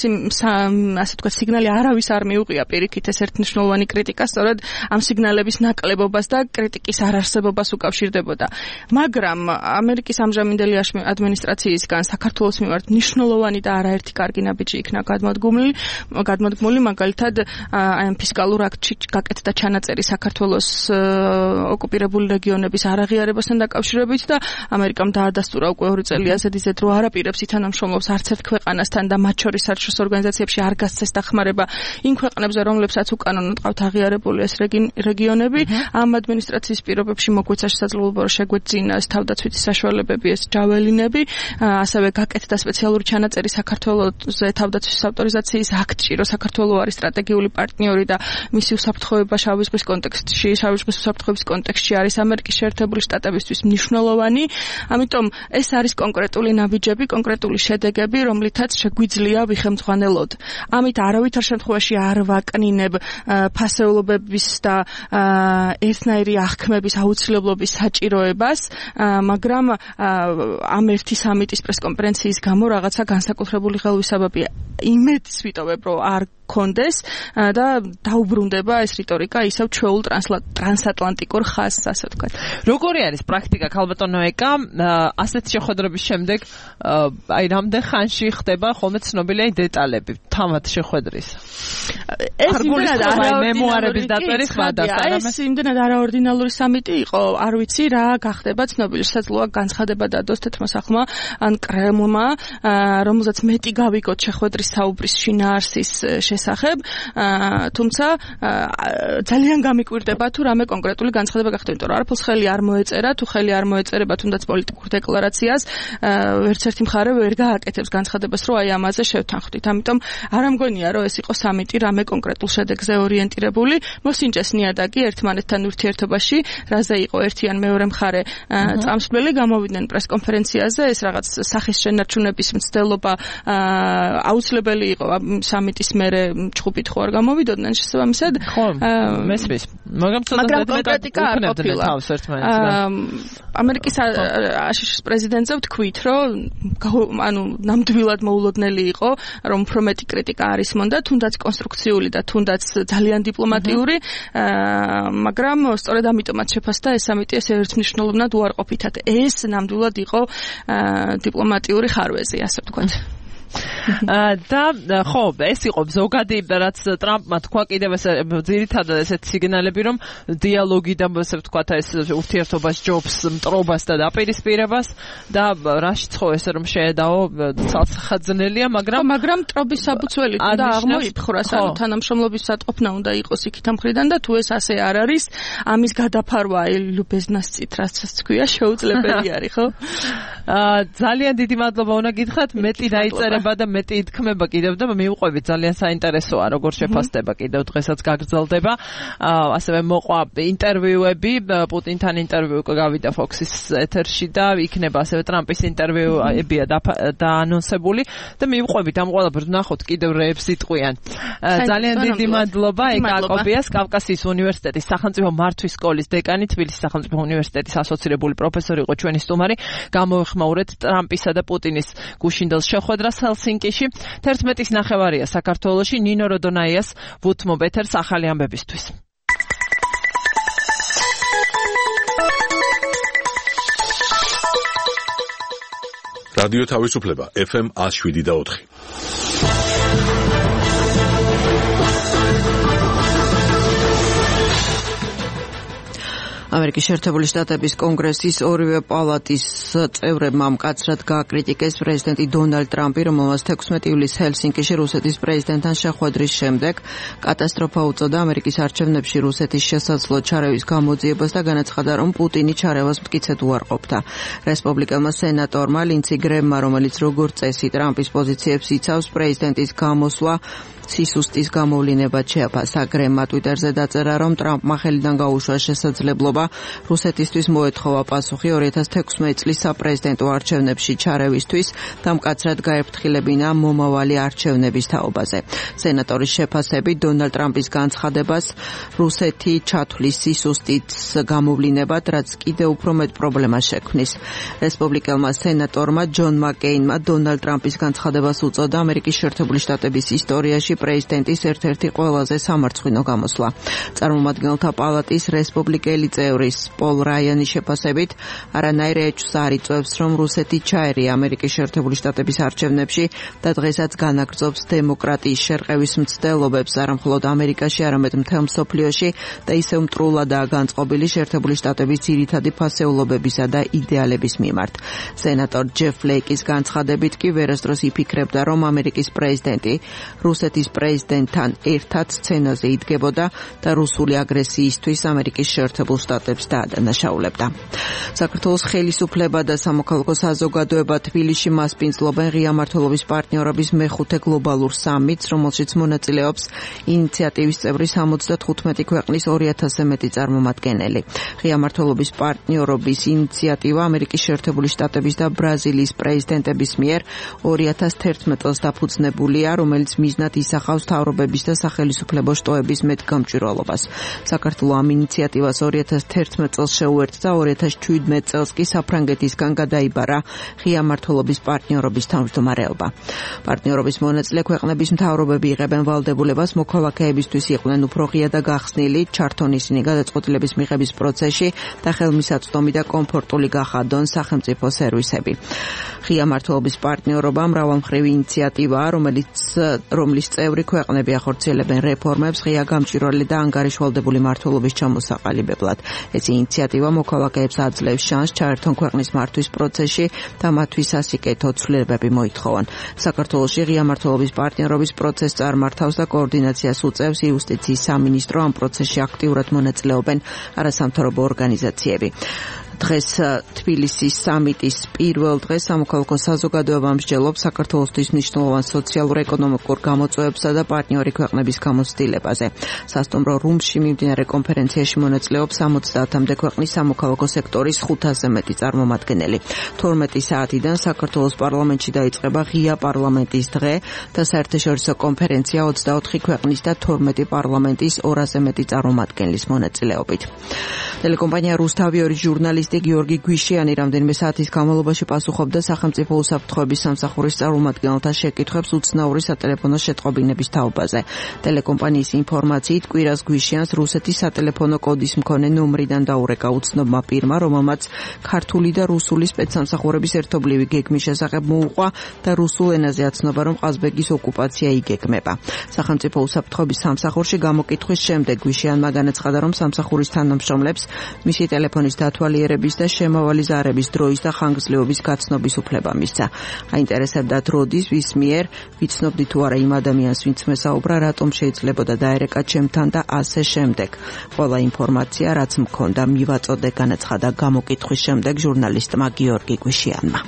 ასე თქვა სიგნალი არავის არ მიუღია პირიქით ეს ერთნიშნულოვანი კრიტიკა სწორედ ამ სიგნალების ნაკლებობას და კრიტიკის არარსებობას უკავშირდებოდა. მაგრამ ამერიკის ამჟამინდელი ადმინისტრაციისგან საქართველოს მიმართ მნიშვნელოვანი და არაერთი კარგი ნაბიჯი იქნა გადმოდგმული, გადმოდგმული მაგალითად აი ამ ფისკალურ აქტში გაკეთდა ჩანაწერი საქართველოს ოკუპირებული რეგიონების არაღიარებასთან დაკავშირებით და ამერიკამ დაადასტურა უკვე ორი წელი ასეთიზეთ რომ არაპირებს ითანამშრომლობს არც ერთ ქვეყანასთან და მათ შორის საერთაშორისო ორგანიზაციებში არ გასცეს დახმარება იმ ქვეყნებზე, რომლებსაც უკანონოდ ყავთ აღიარებული ეს რეგიონები. ამ ადმინისტრაციის პირობებში მოგვეცა შესაძლებლობა რომ შეგვეძინას თავდაცვითი საშუალებები ეს ჯაველინები, ასევე გაკეთდა სპეციალური ჩანაწერი საქართველოზე თავდაცვის ავტორიზაციის აქტში, რომ საქართველო არის სტრატეგიული პარტნიორი და მისი უსაფრთხოება შავი ზღვის კონტექსტში, შავი ზღვის უსაფრთხოების კონტექსტში არის ამერიკის შეერთებული შტატებისთვის მნიშვნელოვანი. ამიტომ ეს არის კონკრეტული ნაბიჯები, კონკრეტული შედეგები, რომლითაც შეგვიძლია ვიხემძღვანელოთ. ამით არავითარ შემთხვევაში არ ვაკნინებ ფასეულობების და ერთნაირი აღქმების აუცილებლობის საჭიროებას, მაგრამ ამ ერთი სამიტის პრესკონფერენციის გამო რაღაცა განსაკუთრებული ხელვისებებია. იმედს ვიტოვებ, რომ არ კონდეს და დაუბრუნდება ეს რიტორიკა ისევ ჩვეულ ტრანსატლანტიკურ ხაზს, ასე ვთქვათ. როგორი არის პრაქტიკა, ქალბატონო ეკა, ასეთ შეხვედრების შემდეგ აი რამდენ ხანში ხდება ხოლმე ცნობილი დეტალები თამათ შეხვედრის? ეს იმდენად მემუარების დაწერის ვადასთან. ეს იმდენად არაორდინალური სამიტი იყო, არ ვიცი რა გახდება ცნობილი, შესაძლოა განცხადება დადოს თეთრმა სახლმა ან კრემლმა, რომელზეც მეტი გავიგოთ შეხვედრის საუბრის შინაარსის შესახებ, თუმცა ძალიან გამიკვირდება თუ რამე კონკრეტული განცხადება გახდა, იმიტომ რომ არაფერს ხელი არ მოეწერა, თუ ხელი არ მოეწერება თუნდაც პოლიტიკურ დეკლარაციას, ვერც ერთი მხარე ვერ გააკეთებს განცხადებას, რომ აი ამაზე შევთანხმდით. ამიტომ არ ამგონია, რომ ეს იყო სამიტი რამე კონკრეტულ შედეგზე ორიენტირებული, მოსინჯეს ნიადაგი ერთმანეთთან ურთიერთობაში, რაზე იყო ერთი ან მეორე მხარე წამსვლელი, გამოვიდნენ პრესკონფერენციაზე, ეს რაღაც სახის შენარჩუნების მცდელობა აუცილებელი იყო სამიტის მერე ჩხუბით ხო არ გამოვიდოდნენ შესაბამისად. ხო, მესმის. მაგრამ კონკრეტიკა არ ყოფილა. ამერიკის აშშ-ის პრეზიდენტზე ვთქვით, რომ ანუ ნამდვილად მოულოდნელი იყო, რომ უფრო მეტი კრიტიკა არის მონდა, თუნდაც კონსტრუქციული და თუნდაც ძალიან დიპლომატიური, მაგრამ სწორედ ამიტომაც შეფასდა ეს სამიტი ესე ერთმნიშვნელოვნად უარყოფითად. ეს ნამდვილად იყო დიპლომატიური ხარვეზი, ასე ვთქვათ. და ხო, ეს იყო ზოგადი, რაც ტრამპმა თქვა კიდევ ეს ძირითადად ესეთ სიგნალები, რომ დიალოგი და ასე ვთქვათ, ეს ურთიერთობას ჯობს მტრობას და დაპირისპირებას და რაშიც ხო ეს რომ შეედაო ცალსახადნელია, მაგრამ მაგრამ მტრობის საბუცველი და აღმოიფხვრას, ანუ თანამშრომლობის სატყოფნა უნდა იყოს იქით მხრიდან და თუ ეს ასე არ არის, ამის გადაფარვა ლუბეზნასწით, რასაც თქვია, შეუძლებელი არის, ხო? ძალიან დიდი მადლობა უნდა გითხრათ, მეტი დაიწერება და მეტი ითქმება კიდევ და მიუყვებით ძალიან საინტერესოა როგორ შეფასდება კიდევ დღესაც გაგრძელდება. ასევე მოყვა ინტერვიუები, პუტინთან ინტერვიუ გავიდა Fox-ის ეთერში და იქნება ასევე ტრამპის ინტერვიუებია დაანონსებული და მიუყვებით ამ ყველაფერს ვნახოთ კიდევ რეებს იტყვიან. ძალიან დიდი მადლობა ეკაკობიას, კავკასიის უნივერსიტეტის სახელმწიფო მართვის სკოლის დეკანი, თბილისის სახელმწიფო უნივერსიტეტის ასოცირებული პროფესორი იყო ჩვენი სტუმარი. გამოეხმაურეთ ტრამპისა და პუტინის გუშინდელ შეხვედრას ჰელსინკიში. თერთმეტის ნახევარია საქართველოში. ნინო როდონაიას ვუთმობ ეთერს ახალი ამბებისთვის. რადიო თავისუფლება ეფ ემ one oh seven და four. ამერიკის შეერთებული შტატების კონგრესის ორივე პალატის წევრებმა მკაცრად გააკრიტიკეს პრეზიდენტი დონალდ ტრამპი, რომელმაც თექვსმეტი ივლისს ჰელსინკიში რუსეთის პრეზიდენტთან შეხვედრის შემდეგ კატასტროფა უწოდა ამერიკის არჩევნებში რუსეთის შესაძლო ჩარევის გამოძიებას და განაცხადა, რომ პუტინი ჩარევას მტკიცედ უარყოფდა. რესპუბლიკელმა სენატორმა ლინცი გრემმა, რომელიც როგორც წესი ტრამპის პოზიციებს იცავს, პრეზიდენტის გამოსვლა სისუსტის გამოვლინებად შეაფასა. გრემმა ტვიტერზე დაწერა, რომ ტრამპმა ხელიდან გაუშვა შესაძლებლობა რუსეთისთვის მოეთხოვა პასუხი ორი ათას თექვსმეტი წლის საპრეზიდენტო არჩევნებში ჩარევისთვის და მკაცრად გაეფრთხილებინა მომავალი არჩევნების თაობაზე. სენატორის შეფასებით დონალდ ტრამპის განცხადებას რუსეთი ჩათვლის სისუსტის გამოვლინებად, რაც კიდევ უფრო მეტ პრობლემას შექმნის. რესპუბლიკელმა სენატორმა ჯონ მაკეინმა დონალდ ტრამპის განცხადებას უწოდა ამერიკის შეერთებული შტატების ისტორიაში პრეზიდენტის ერთ-ერთი ყველაზე სამარცხვინო გამოსვლა. წარმომადგენელთა პალატის რესპუბლიკელი წევრის პოლ რაიანის შეფასებით, არანაირ ეჭვს არ იწვევს, რომ რუსეთი ჩაერია ამერიკის შეერთებული შტატების არჩევნებში და დღესაც განაგრძობს დემოკრატიის შერყევის მცდელობებს არა მხოლოდ ამერიკაში, არამედ მთელ მსოფლიოში და ისევ მტრულადაა განწყობილი შეერთებული შტატების ძირითადი ფასეულობებისა და იდეალების მიმართ. სენატორ ჯეფ ფლეიკის განცხადებით კი ვერასდროს იფიქრებდა, რომ ამერიკის პრეზიდენტი რუსეთის პრეზიდენტთან ერთად სცენაზე იდგებოდა და რუსული აგრესიისთვის ამერიკის შეერთებულ შტატებს დაადანაშაულებდა. საქართველოს ხელისუფლება და სამოქალაქო საზოგადოება თბილისში მასპინძლობენ ღია მმართველობის პარტნიორობის მეხუთე გლობალურ სამიტს, რომელშიც მონაწილეობს ინიციატივის წევრი სამოცდათხუთმეტი ქვეყნის ორი ათასზე მეტი წარმომადგენელი. ღია მმართველობის პარტნიორობის ინიციატივა ამერიკის შეერთებული შტატების და ბრაზილიის პრეზიდენტების მიერ ორი ათას თერთმეტ წელს დაფუძნებულია, რომელიც მიზნად ისახავს მთავრობების და სახელისუფლებო შტოების მეტგამჭვირვალობას. საქართველო ამ ინიციატივას ორი ათას თერთმეტ წელს შეუერთდა, ორი ათას შვიდმეტ წელს კი საფრანგეთისგან გადაიბარა ღია მმართველობის პარტნიორობის თავმჯდომარეობა. პარტნიორობის მონაწილე ქვეყნების მთავრობები იღებენ ვალდებულებას მოქალაქეებისთვის იყვნენ უფრო ღია და გახსნილი, ჩართონ ისინი გადაწყვეტილების მიღების პროცესში და ხელმისაწვდომი და კომფორტული გახადონ სახელმწიფო სერვისები. ღია მმართველობის პარტნიორობა მრავალმხრივი ინიციატივაა, რომელიც რომლის წევრი ქვეყნები ახორციელებენ რეფორმებს ღია გამჭვირვალე და ანგარიშვალდებული მმართველობის ჩამოსაყალიბებლად. ეს ინიციატივა მოქალაქეებს აძლევს შანსს ჩაერთონ ქვეყნის მართვის პროცესში და მათთვის სასიკეთო ცვლილებები მოითხოვონ. საქართველოში ღია მმართველობის პარტნიორობის პროცესს წარმართავს და კოორდინაციას უწევს იუსტიციის სამინისტრო, ამ პროცესში აქტიურად მონაწილეობენ არასამთავრობო ორგანიზაციები. დღეს თბილისის სამიტის პირველ დღეს სამოქალაქო საზოგადოება მსჯელობს საქართველოსთვის მნიშვნელოვან სოციალურ-ეკონომიკურ გამოწვევებსა და პარტნიორი ქვეყნების გამოცდილებაზე. სასტუმრო რუმში მიმდინარე კონფერენციაში მონაწილეობს სამოცდაათამდე ქვეყნის სამოქალაქო სექტორის ხუთასზე მეტი წარმომადგენელი. თორმეტი საათიდან საქართველოს პარლამენტში დაიწყება ღია პარლამენტის დღე და საერთაშორისო კონფერენცია ოცდაოთხი ქვეყნის და თორმეტი პარლამენტის ორასზე მეტი წარმომადგენლის მონაწილეობით. ტელეკომპანია რუსთავი ჟურნალისტი გიორგი გვიშიანი რამდენიმე საათის განმავლობაში პასუხობდა სახელმწიფო უსაფრთხოების სამსახურის წარმომადგენელთა შეკითხვებს უცნაური სატელეფონო შეტყობინების თაობაზე. ტელეკომპანიის ინფორმაციით კვირას გვიშიანს რუსეთის სატელეფონო კოდის მქონე ნომრიდან დაურეკა უცნობმა პირმა, რომელმაც ქართული და რუსული სპეცსამსახურების ერთობლივი გეგმის შესახებ მოუყვა და რუსულ ენაზე აცნობა, რომ ყაზბეგის ოკუპაცია იგეგმება. სახელმწიფო უსაფრთხოების სამსახურში გამოკითხვის შემდეგ გვიშიანმა განაცხადა, რომ სამსახურის თანამშრომლებს მისი ტელეფონის დათვალიერება და შემავალი ზარების დროის და ხანგრძლივობის გაცნობის უფლება მისცა. აინტერესებდათ როდის, ვის მიერ, ვიცნობდი თუ არა იმ ადამიანს, ვინც მესაუბრა, რატომ შეიძლებოდა დაერეკა ჩემთან და ასე შემდეგ. ყველა ინფორმაცია, რაც მქონდა, მივაწოდე, განაცხადა გამოკითხვის შემდეგ ჟურნალისტმა გიორგი გვიშიანმა.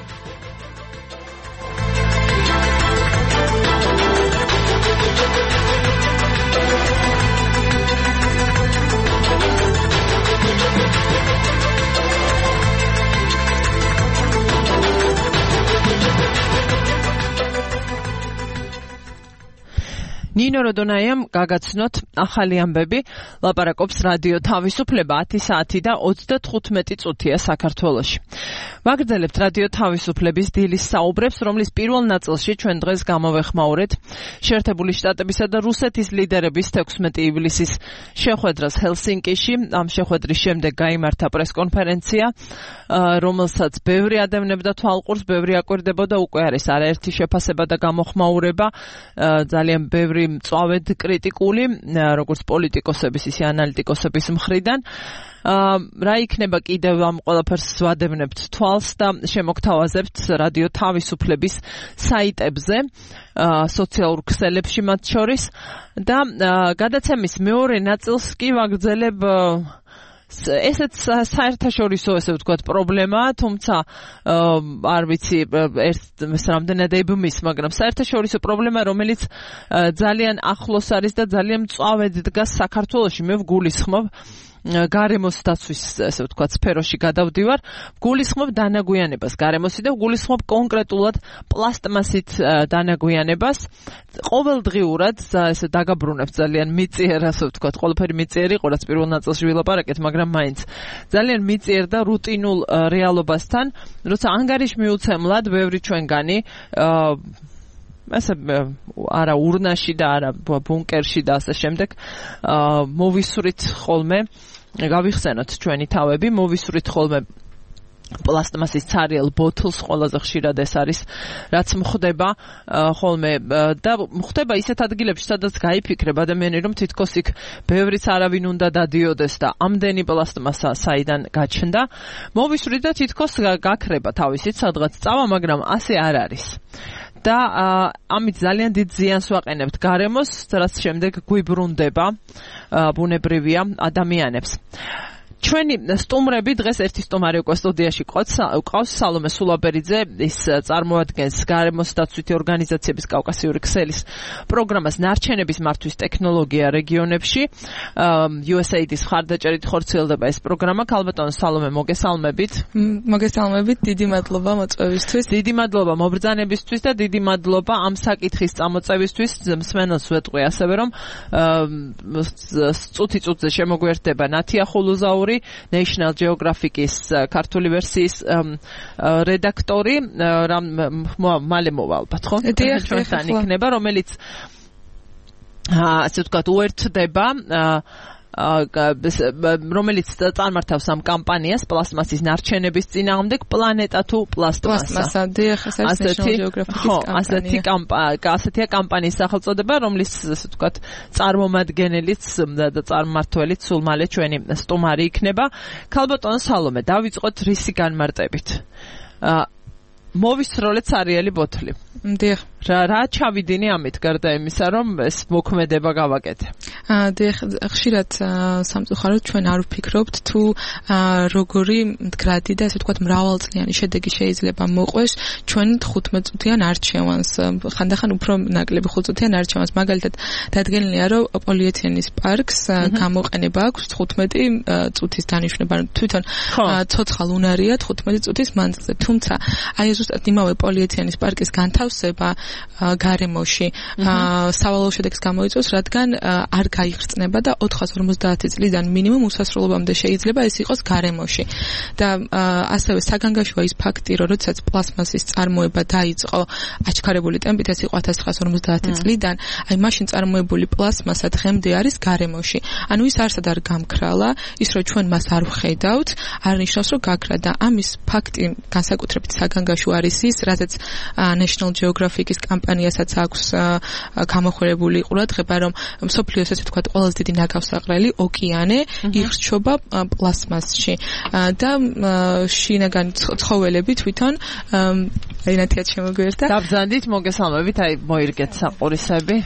ნინო როდონაიამ გაგაცნოთ ახალი ამბები, ლაპარაკობს რადიო თავისუფლება ათი საათი და ოცდათხუთმეტი წუთია საქართველოში. ვაგრძელებთ რადიო თავისუფლების დილის საუბრებს, რომლის პირველ ნაწილში ჩვენ დღეს გამოვეხმაურეთ შეერთებული შტატებისა და რუსეთის ლიდერების თექვსმეტი ივლისის შეხვედრას ჰელსინკიში. ამ შეხვედრის შემდეგ გაიმართა პრესკონფერენცია, რომელსაც ბევრი ადევნებდა თვალყურს, ბევრი აკვირდებოდა, უკვე არის არაერთი შეფასება და გამოხმაურება, ძალიან ბევრი მწვავედ კრიტიკული, როგორც პოლიტიკოსების, ისე ანალიტიკოსების მხრიდან. რა იქნება კიდევ ამ ყველაფერს ვადევნებთ თვალს და შემოგთავაზებთ რადიო თავისუფლების საიტებზე, სოციალურ ქსელებში მათ შორის და გადაცემის მეორე ნაწილს კი ვაგრძელებ ესეც საერთაშორისო, ესე ვთქვათ, პრობლემაა, თუმცა არ ვიცი ერთ რამდენად ებმის, მაგრამ საერთაშორისო პრობლემა, რომელიც ძალიან ახლოს არის და ძალიან მწვავედ დგას საქართველოში. მე ვგულისხმობ გარემოს დაცვის, ესე ვთქვათ, სფეროში გადავდივარ, ვგულისხმობ დანაგვიანებას გარემოსი და ვგულისხმობ კონკრეტულად პლასტმასით დანაგვიანებას. ყოველდღიურად ესე დაგაბრუნებ ძალიან მიწიერ, ასე ვთქვათ, ყველაფერი მიწიერ იყო, რაც პირველ ნაწილში ვილაპარაკეთ, მაგრამ მაინც ძალიან მიწიერ და რუტინულ რეალობასთან, როცა ანგარიში მიუცემლად ბევრი ჩვენგანი ასე არა ურნაში და არა ბუნკერში და ასე შემდეგ მოვისვრით ხოლმე, გავიხსენოთ ჩვენი თავები, მოვისვრით ხოლმე პლასტმასის ცარიელ ბოთლს, ყველაზე ხშირად ეს არის, რაც მხდება ხოლმე და მხდება ისეთ ადგილებში, სადაც გაიფიქრებ ადამიანი, რომ თითქოს იქ ბევრიც არავინ უნდა დადიოდეს და ამდენი პლასტმასა საიდან გაჩნდა. მოვისვრით და თითქოს გაქრება თავისით სადღაც წავა, მაგრამ ასე არ არის. და ამით ძალიან დიდ ზიანს ვაყენებთ გარემოს, რაც შემდეგ გვიბრუნდება ბუნებრივია ადამიანებს. ჩვენი სტუმრები დღეს ერთი სტუმარი უკვე სტუდიაში ყავს, სალომე სულაბერიძე, ის წარმოადგენს გარემოს დაცვითი ორგანიზაციების კავკასიური ქსელის პროგრამას ნარჩენების მართვის ტექნოლოგია რეგიონებში. იუ ეს ეი დის მხარდაჭერით ხორციელდება ეს პროგრამა. ქალბატონო სალომე, მოგესალმებით. მოგესალმებით, დიდი მადლობა მოწვევისთვის. დიდი მადლობა მობრძანებისთვის და დიდი მადლობა ამ საკითხის წამოწევისთვის. მსმენელს ვეტყვი ასევე, რომ წუთი წუთზე შემოგვერდება ნათია ხულუზაური, National Geographic-ის ქართული ვერსიის რედაქტორი, რამ მალე მოვა ალბათ, ხო? ჩვენთან იქნება, რომელიც ასე ვთქვათ, უერთდება რომელიც წარმართავს ამ კამპანიას პლასმასის ნარჩენების წინააღმდეგ პლანეტა თუ პლასტმასა. პლასტმასა, დიახ, ეს არის National Geographic-ის კამპანია. ასეთი კამპანია, ასეთია კამპანიის სახელწოდება, რომლის ასე ვთქვათ, წარმომადგენელიც და წარმმართველიც სულ მალე ჩვენი სტუმარი იქნება. ქალბატონო სალომე, დავიწყოთ რისი განმარტებით. მოვისროლეთ სარიელი ბოთლი. დიახ. რა რა ჩავიდინი ამით გარდა იმისა, რომ ეს მოქმედება გავაკეთე. აა დიახ, ხშირად სამწუხაროდ ჩვენ არ ვფიქრობთ თუ როგორი მდგრადი და ასე ვთქვათ მრავალწლიანი შედეგი შეიძლება მოყვეს ჩვენ თხუთმეტ წუთიან არჩევანს. ხანდახან უფრო ნაკლები ხუთ წუთიან არჩევანს. მაგალითად, დადგენილია, რომ პოლიეთილენის პარკს გამოყენება აქვს თხუთმეტი წუთის დანიშვნება. თვითონ ცოცხალ უნარია თხუთმეტი წუთის მანძილზე. თუმცა აი ზუსტად იმავე პოლიეთილენის პარკის განთავსება გარემოში სავალალო შედეგს გამოიწვევს, რადგან არ გაიხრწნება და ოთხას ორმოცდაათი წლიდან მინიმუმ უსასრულობამდე შეიძლება ეს იყოს გარემოში. და ასევე საგანგაშოა ის ფაქტი, რომ როდესაც პლასმასის წარმოება დაიწყო აჩქარებული ტემპით, ეს იყო ათას ცხრაასი ორმოცდაათი წლიდან, აი მაშინ წარმოებული პლასმასა დღემდე არის გარემოში. ანუ ის არსად არ გამქრალა, ის რომ ჩვენ მას არ ვხედავთ, არ ნიშნავს რომ გაქრა და ამის ფაქტი განსაკუთრებით საგანგაშო არის ის, რაზეც National Geographic-ის კამპანიასაც აქვს გამოხმარებული ყურადღება, რომ მსოფლიოს ესე ვთქვათ ყველაზე დიდი ნაკავსაყრელი ოკეანე ირჩობა პლასმასში და შინაგანი ცხოველები თვითონ ენათიად შემოგვერთა. დაბზანდით, მოგესალმებით, აი მოირგეთ საყურისები.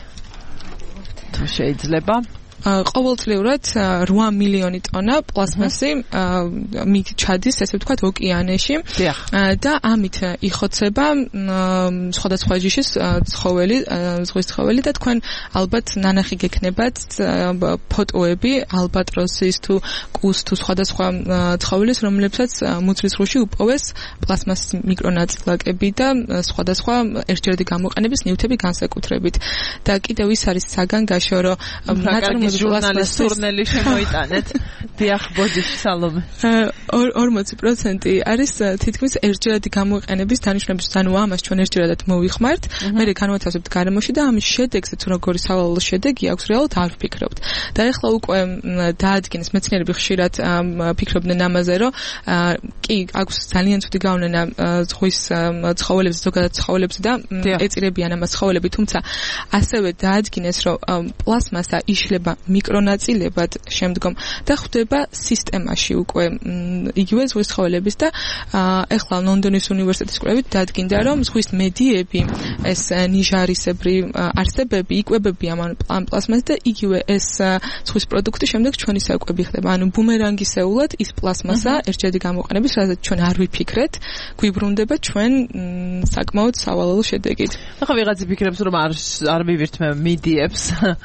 თუ შეიძლება ყოველწლიურად რვა მილიონი ტონა პლასმასი ჩადის, ესე ვთქვათ, ოკეანეში და ამით იხოცება სხვადასხვა ჯიშის ცხოველი, ზღვის ცხოველი და თქვენ ალბათ ნანახი გექნებათ ფოტოები ალბატროსის თუ კუს თუ სხვადასხვა ცხოველის, რომლებსაც მუცლის ზღვაში უპოვეს პლასმასის მიკრონაწილაკები და სხვადასხვა ერთჯერადი გამოყენების ნივთები განსაკუთრებით. და კიდევ ის არის საგანგაშო, რომ ნაწარმოების ჟურნალის ტურნელი შემოიტანეთ. დიახ, ბოდიში სალომე. ორმოცი პროცენტი არის თითქმის ერთჯერადი გამოყენების დანიშნულების, ანუ ამას ჩვენ ერთჯერადად მოვიხმართ, მერე განვათავსებთ გარემოში და ამის შედეგზე თუ როგორი სავალალო შედეგი აქვს, რეალურად არ ვფიქრობთ. და ეხლა უკვე დაადგინეს მეცნიერები ხშირად ფიქრობდნენ ამაზე, რომ კი აქვს ძალიან ცუდი გავლენა ზღვის ცხოველებზე, ზოგადად ცხოველებზე და ეწირებიან ამას ცხოველები, თუმცა ასევე დაადგინეს, რომ პლასმასა იშლება მიკრონაწილებად შემდგომ და ხვდება სისტემაში უკვე იგივე ზღვის ცხოველების და ეხლა ლონდონის უნივერსიტეტის კვლევით დადგინდა, რომ ზღვის მედიები, ეს ნიჟარისებრი არსებები იკვებებიან ამ პლასმასით და იგივე ეს ზღვის პროდუქტი შემდეგ ჩვენი საკვები ხდება. ანუ ბუმერანგისეულად ის პლასმასა ერთჯერადი გამოყენების, რადგან ჩვენ არ ვიფიქრეთ, გვიბრუნდება ჩვენ საკმაოდ სავალალო შედეგით. ახლა ვიღაც ფიქრებს, რომ არ არ მივირთმე მიდიებს.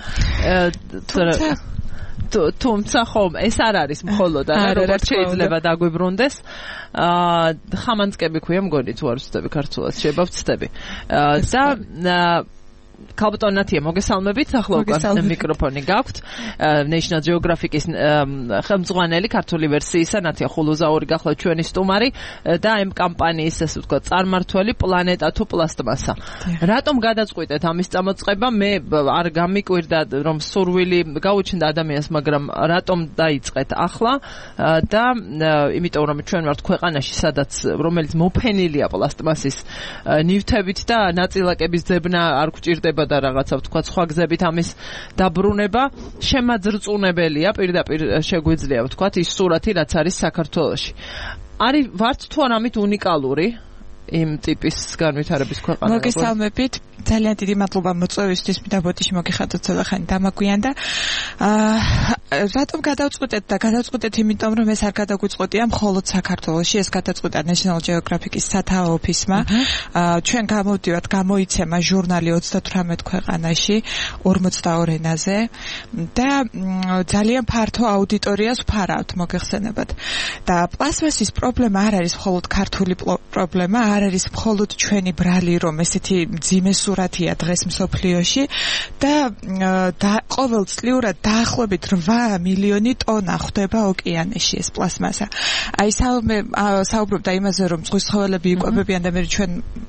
თუმცა ხომ ეს არ არის მხოლოდ არა, როგორც შეიძლება დაგვიბრუნდეს. აა ხამანწკები ქვია მგონი, თუ არ ვცდები ქართულად, შეიძლება ვცდები. და ქალბატონ ნათია, მოგესალმებით, ახლა უკვე მიკროფონი გაქვთ. National Geographic-ის ხელმძღვანელი ქართული ვერსიისა ნათია ხულუზაური გახლავთ ჩვენი სტუმარი და ამ კამპანიის, ასე ვთქვათ, წარმმართველი პლანეტა თუ პლასტმასა. რატომ გადაწყვიტეთ ამის წამოწყება? მე არ გამიკვირდა, რომ სურვილი გაუჩნდა ადამიანს, მაგრამ რატომ დაიწყეთ ახლა და იმიტომ რომ ჩვენ ვართ ქვეყანაში, სადაც რომელიც მოფენილია პლასტმასის ნივთებით და ნაწილაკების ძებნა არ გვჭირდება და რაღაცა ვთქვათ სხვა გზებით ამის დაბრუნება შემაძრწუნებელია, პირდაპირ შეგვიძლია ვთქვათ ის სურათი, რაც არის საქართველოში. არის ვართ თუ არ ამით უნიკალური იმ ტიპის განვითარების ქვეყანა? მოგესალმებით, ძალიან დიდი მადლობა მოწვევისთვის, და ბოდიში მოგიხადოთ ცოტახანი დამაგვიან და აა რატომ გადავწყვეტეთ და გადავწყვეტეთ იმიტომ რომ ეს არ გადაგვიწყვეტია მხოლოდ საქართველოში, ეს გადაწყვეტა National Geographic-ის სათაო ოფისმა. აა ჩვენ გამოვდივართ, გამოიცემა ჟურნალი ოცდათვრამეტ ქვეყანაში ორმოცდაორ ენაზე და ძალიან ფართო აუდიტორიას ვფარავთ, მოგეხსენებათ. და პლასმასის პრობლემა არ არის მხოლოდ ქართული პრობლემა, არ არის მხოლოდ ჩვენი ბრალი, რომ ესეთი მძიმე სურათია დღეს მსოფლიოში და ყოველწლიურად დაახლოებით რვა მილიონი ტონა ხვდება ოკეანეში ეს პლასმასა. აი საუბრობდა იმაზე, რომ ზღვის ცხოველები იკვებებიან და მე ჩვენ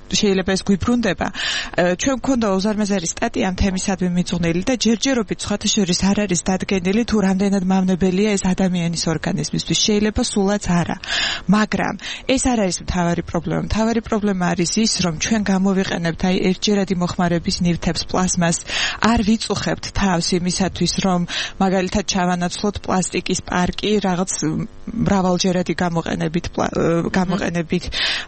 შეიძლება ეს გვიბრუნდება. ჩვენ გვქონდა უზარმაზარი სტატია ამ თემისადმი მიძღვნილი და ჯერჯერობით სხვათა შორის არ არის დადგენილი თუ რამდენად მავნებელია ეს ადამიანის ორგანიზმისთვის. შეიძლება სულაც არა. მაგრამ ეს არ არის მთავარი პრობლემა. მთავარი პრობლემა არის ის, რომ ჩვენ გამოვიყენებთ აი ერთჯერადი მოხმარების ნივთებს, პლაზმას, არ ვიწუხებთ თავს იმისათვის, რომ მაგალითად ჩავანაცვლოთ პლასტიკის პარკი რაღაც მრავალჯერადი გამოყენებით გამოყენებით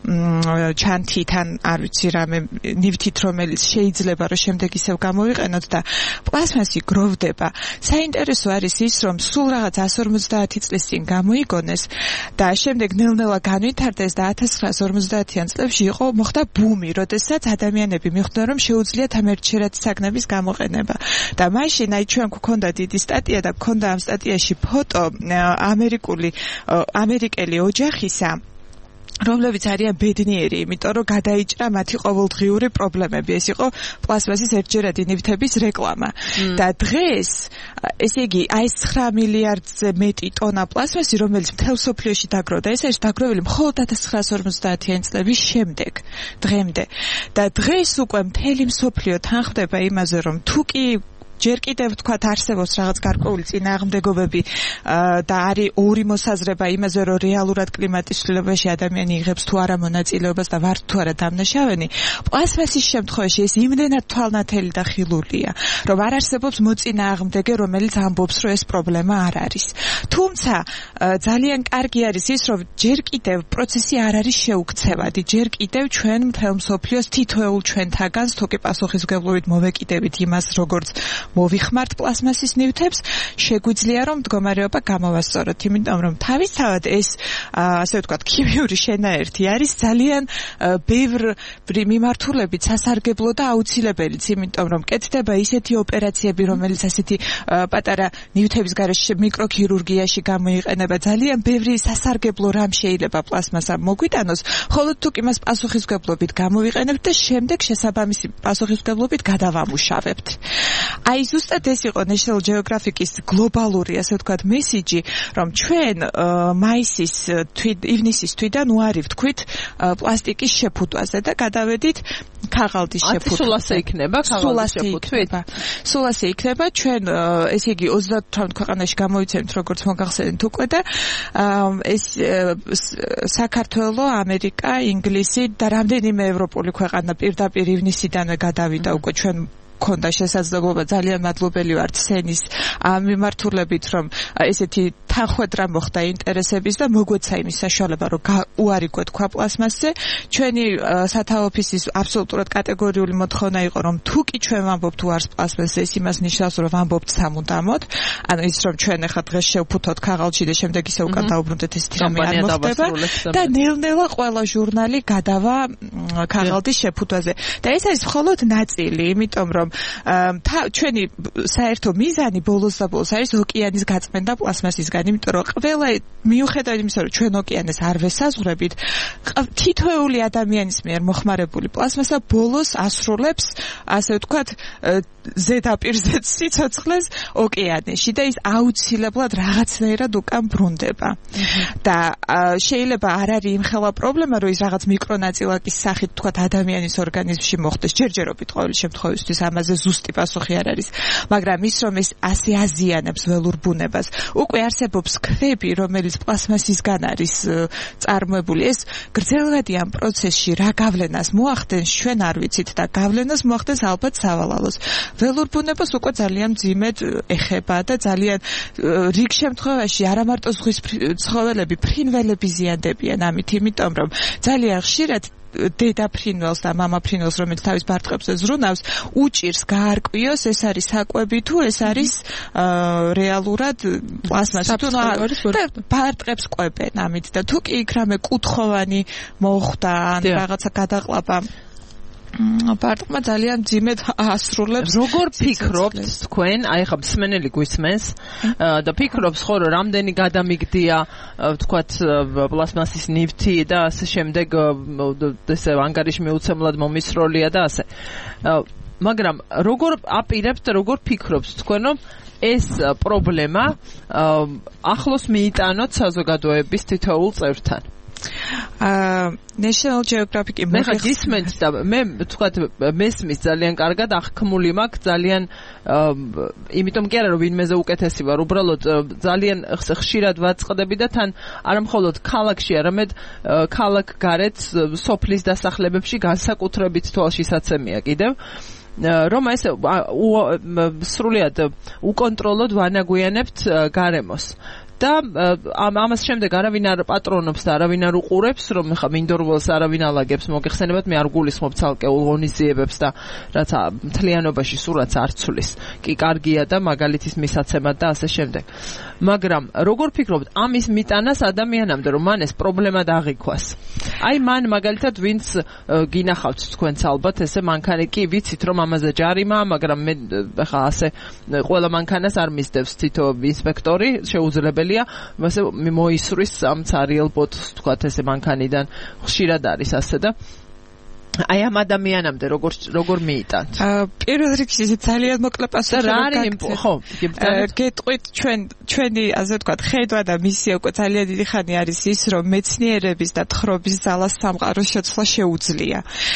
ჩანთიდან, არ ვიცი რამე ნივთით, რომელიც შეიძლება რომ შემდეგ ისევ გამოვიყენოთ და პლაზმასი გროვდება. საინტერესო არის ის, რომ სულ რაღაც εκατს ორმოცდაათი წლის წინ გამოიგონეს და შემდეგ ნელ-ნელა განვითარდეს და ათას ცხრაასი ორმოცდაათიან წლებში იყო მოხდა ბუმი, როდესაც ადამიანები მიხვდნენ, რომ შეუძლიათ ამ ერთჯერადი საგნების გამოყენება. და მაშინ აი ჩვენ გვქონდა დიდი სტატია და გვქონდა ამ სტატიაში ფოტო ამერიკული ამერიკელი ოჯახისა, რომლებიც არიან ბედნიერი, იმიტომ რომ გადაიჭრა მათი ყოველდღიური პრობლემები. ეს იყო პლასმასის ერთჯერადი ნივთების რეკლამა. და დღეს, ესე იგი, აი ცხრა მილიარდზე მეტი ტონა პლასმასი, რომელიც მთელ მსოფლიოში დაგროვდა, ეს არის დაგროვილი მხოლოდ ათას ცხრაასი ორმოცდაათიანი წლების შემდეგ, დღემდე. და დღეს უკვე მთელი მსოფლიო თანხმდება იმაზე, რომ თუ კი ჯერ კიდევ ვთქვათ არსებობს რაღაც გარკვეული წინააღმდეგობები და არის ორი მოსაზრება იმაზე, რომ რეალურად კლიმატის ცვლილებაში ადამიანი იღებს თუ არა მონაწილეობას და ვართ თუ არა დამნაშავენი. პლასმასის შემთხვევაში ეს იმდენად თვალნათელი და ხილულია, რომ არ არსებობს მოწინააღმდეგე, რომელიც ამბობს, რომ ეს პრობლემა არ არის. თუმცა ძალიან კარგი არის ის, რომ ჯერ კიდევ პროცესი არ არის შეუქცევადი. ჯერ კიდევ ჩვენ მთელ მსოფლიოს თითოეულ ჩვენთაგანს თუ კი პასუხისმგებლობით მოვეკიდებით იმას, როგორც მოვიხმართ პლასმასის ნივთებს, შეგვიძლია რომ მდგომარეობა გამოვასწოროთ, იმიტომ რომ თავისთავად ეს ასე ვთქვათ ქიმიური შენაერთი არის ძალიან ბევრ მიმართულებით სასარგებლო და აუცილებელიც, იმიტომ რომ კეთდება ისეთი ოპერაციები, რომელიც ასეთი პატარა ნივთების გარეშე მიკროქირურგიაში გამოიყენება, ძალიან ბევრი სასარგებლო რამ შეიძლება პლასმასა მოგვიტანოს, ხოლო თუ კი მას პასუხისმგებლობით გამოვიყენებთ და შემდეგ შესაბამისი პასუხისმგებლობით გადავამუშავებთ. აი ზუსტად ეს იყო National Geographic-ის გლობალური, ასე ვთქვათ, მესიჯი, რომ ჩვენ მაისის ივნისის თვიდან უარი ვთქვით პლასტიკის შეფუთვაზე და გადავედით ქაღალდის შეფუთვაზე. სულ ასე იქნება ქაღალდის შეფუთვით? სულ ასე იქნება. ჩვენ ესე იგი ოცდათვრამეტ ქვეყანაში გამოვიცემთ, როგორც მოგახსენეთ უკვე და ეს საქართველო, ამერიკა, ინგლისი და რამდენიმე ევროპული ქვეყანა პირდაპირ ივნისიდანვე გადავიდა უკვე ჩვენ ქონდა შესაძლებლობა. ძალიან მადლობელი ვართ სენის ამ მიმართულებით, რომ ესეთი თანხმედრა მოხდა ინტერესების და მოგვეცა იმის საშუალება, რომ უარი გვეთქვა პლასმასზე. ჩვენი სათავო ოფისის აბსოლუტურად კატეგორიული მოთხოვნა იყო, რომ თუ კი ჩვენ ვამბობთ უარს პლასმასზე, ეს იმას ნიშნავს, რომ ვამბობთ სამუდამოდ. ანუ ის რომ ჩვენ ახლა დღეს შევფუთოთ ქაღალდში და შემდეგ ისე უკან დაუბრუნდეთ, ესეთი რამე არ მოხდება და ნელ-ნელა ყველა ჟურნალი გადავა ქაღალდის შეფუთვაზე. და ეს არის მხოლოდ ნაწილი, იმიტომ რომ ჩვენი საერთო მიზანი ბოლოს და ბოლოს არის ოკეანის გაწმენდა პლასმასისგან, იმიტომ რომ ყველა მიუხედავად იმისა, რომ ჩვენ ოკეანეს არ ვესაზღვრებით, თითოეული ადამიანის მიერ მოხმარებული პლასმასა ბოლოს ასრულებს, ასე ვთქვათ, ზედაპირზე სიცოცხლეს ოკეანეში და ის აუცილებლად რაღაცნაირად უკან ბრუნდება. და შეიძლება არ არის იმხელა პრობლემა, რომ ის რაღაც მიკრონაწილაკის სახით ვთქვათ ადამიანის ორგანიზმში მოხდეს, ჯერჯერობით ყოველი შემთხვევისთვის ამაზე ზუსტი პასუხი არ არის, მაგრამ ის რომ ეს ასე აზიანებს ველურ ბუნებას. უკვე არსებობს ქვები, რომელიც პლასმასისგან არის წარმოებული. ეს გრძელვადი ამ პროცესში რა გავლენას მოახდენს, ჩვენ არ ვიცით და გავლენას მოახდენს ალბათ სავალალოს. ველურ ბუნებას უკვე ძალიან მძიმედ ეხება და ძალიან რიგ შემთხვევაში არა მარტო ზღვის ცხოველები, ფრინველები ზიანდებიან ამით, იმიტომ რომ ძალიან ხშირად დედა ფრინველს და მამა ფრინველს, რომელიც თავის ბარტყებზე ზრუნავს, უჭირს გაარკვიოს, ეს არის საკვები თუ ეს არის რეალურად პლასმასი თუ და ბარტყებს ყვებენ ამით და თუ კი იქ რამე კუთხოვანი მოხდა ან რაღაცა გადაყლაპა ბარტყმა ძალიან ძიმედ ასრულებს. როგორ ფიქრობთ თქვენ, აი ხა მსმენელი გვისმენს და ფიქრობს ხო რომ რამდენი გადამიგდია ვთქვათ პლასმასის ნივთი და ასე შემდეგ ესე ანგარიში მიუცემლად მომისროლია და ასე. მაგრამ როგორ აპირებთ, როგორ ფიქრობთ თქვენ რომ ეს პრობლემა ახლოს მიიტანოთ საზოგადოების თითოეულ წევრთან? აა National Geographic-ი მე გისმენთ და მე თქვათ მესმის ძალიან კარგად აღქმული მაქვს ძალიან იმიტომ კი არა რომ ვინმეზე უკეთესი ვარ უბრალოდ ძალიან ხშირად ვაწყდები და თან არამხოლოდ ქალაქში არამედ ქალაქ გარეთ სოფლის დასახლებებში განსაკუთრებით თვალშისაცემია კიდევ რომ ეს სრულიად უკონტროლოდ ვანაგვიანებთ გარემოს და ამას შემდეგ არავინ არ პატრონობს და არავინ არ უყურებს რომ ხა მინდორველს არავინ ალაგებს მოგეხსენებათ მე არ გულისხმობ ცალკეულ ღონისძიებებს და რაც მთლიანობაში სურათს არ ცვლის კი კარგია და მაგალითის მისაცემად და ასე შემდეგ მაგრამ როგორ ფიქრობთ ამის მიტანას ადამიანამდე რომ მან ეს პრობლემა დაღიქვას აი მან მაგალითად ვინც გინახავთ თქვენც ალბათ ესე მანქანა კი ვიცით რომ ამაზე ჯარიმაა მაგრამ მე ხა ასე ყველა მანქანას არ მისდევს თითო ინსპექტორი შეუძლებელი მასე მოისვრის ამ цаრიელ ბოტს თქვათ ესე მანქანიდან ხშირად არის ასე და აი ამ ადამიანამდე როგორ როგორ მიიტანთ? პირველ რიგში ძალიან მოკლე პასუხი რა არის ხო? გეტყვით ჩვენ ჩვენი ასე ვთქვათ ხედვა და მისია უკვე ძალიან დიდი ხანი არის ის რომ მეცნიერების და თხრობის ძალას სამყაროს შეცვლა შეუძლია.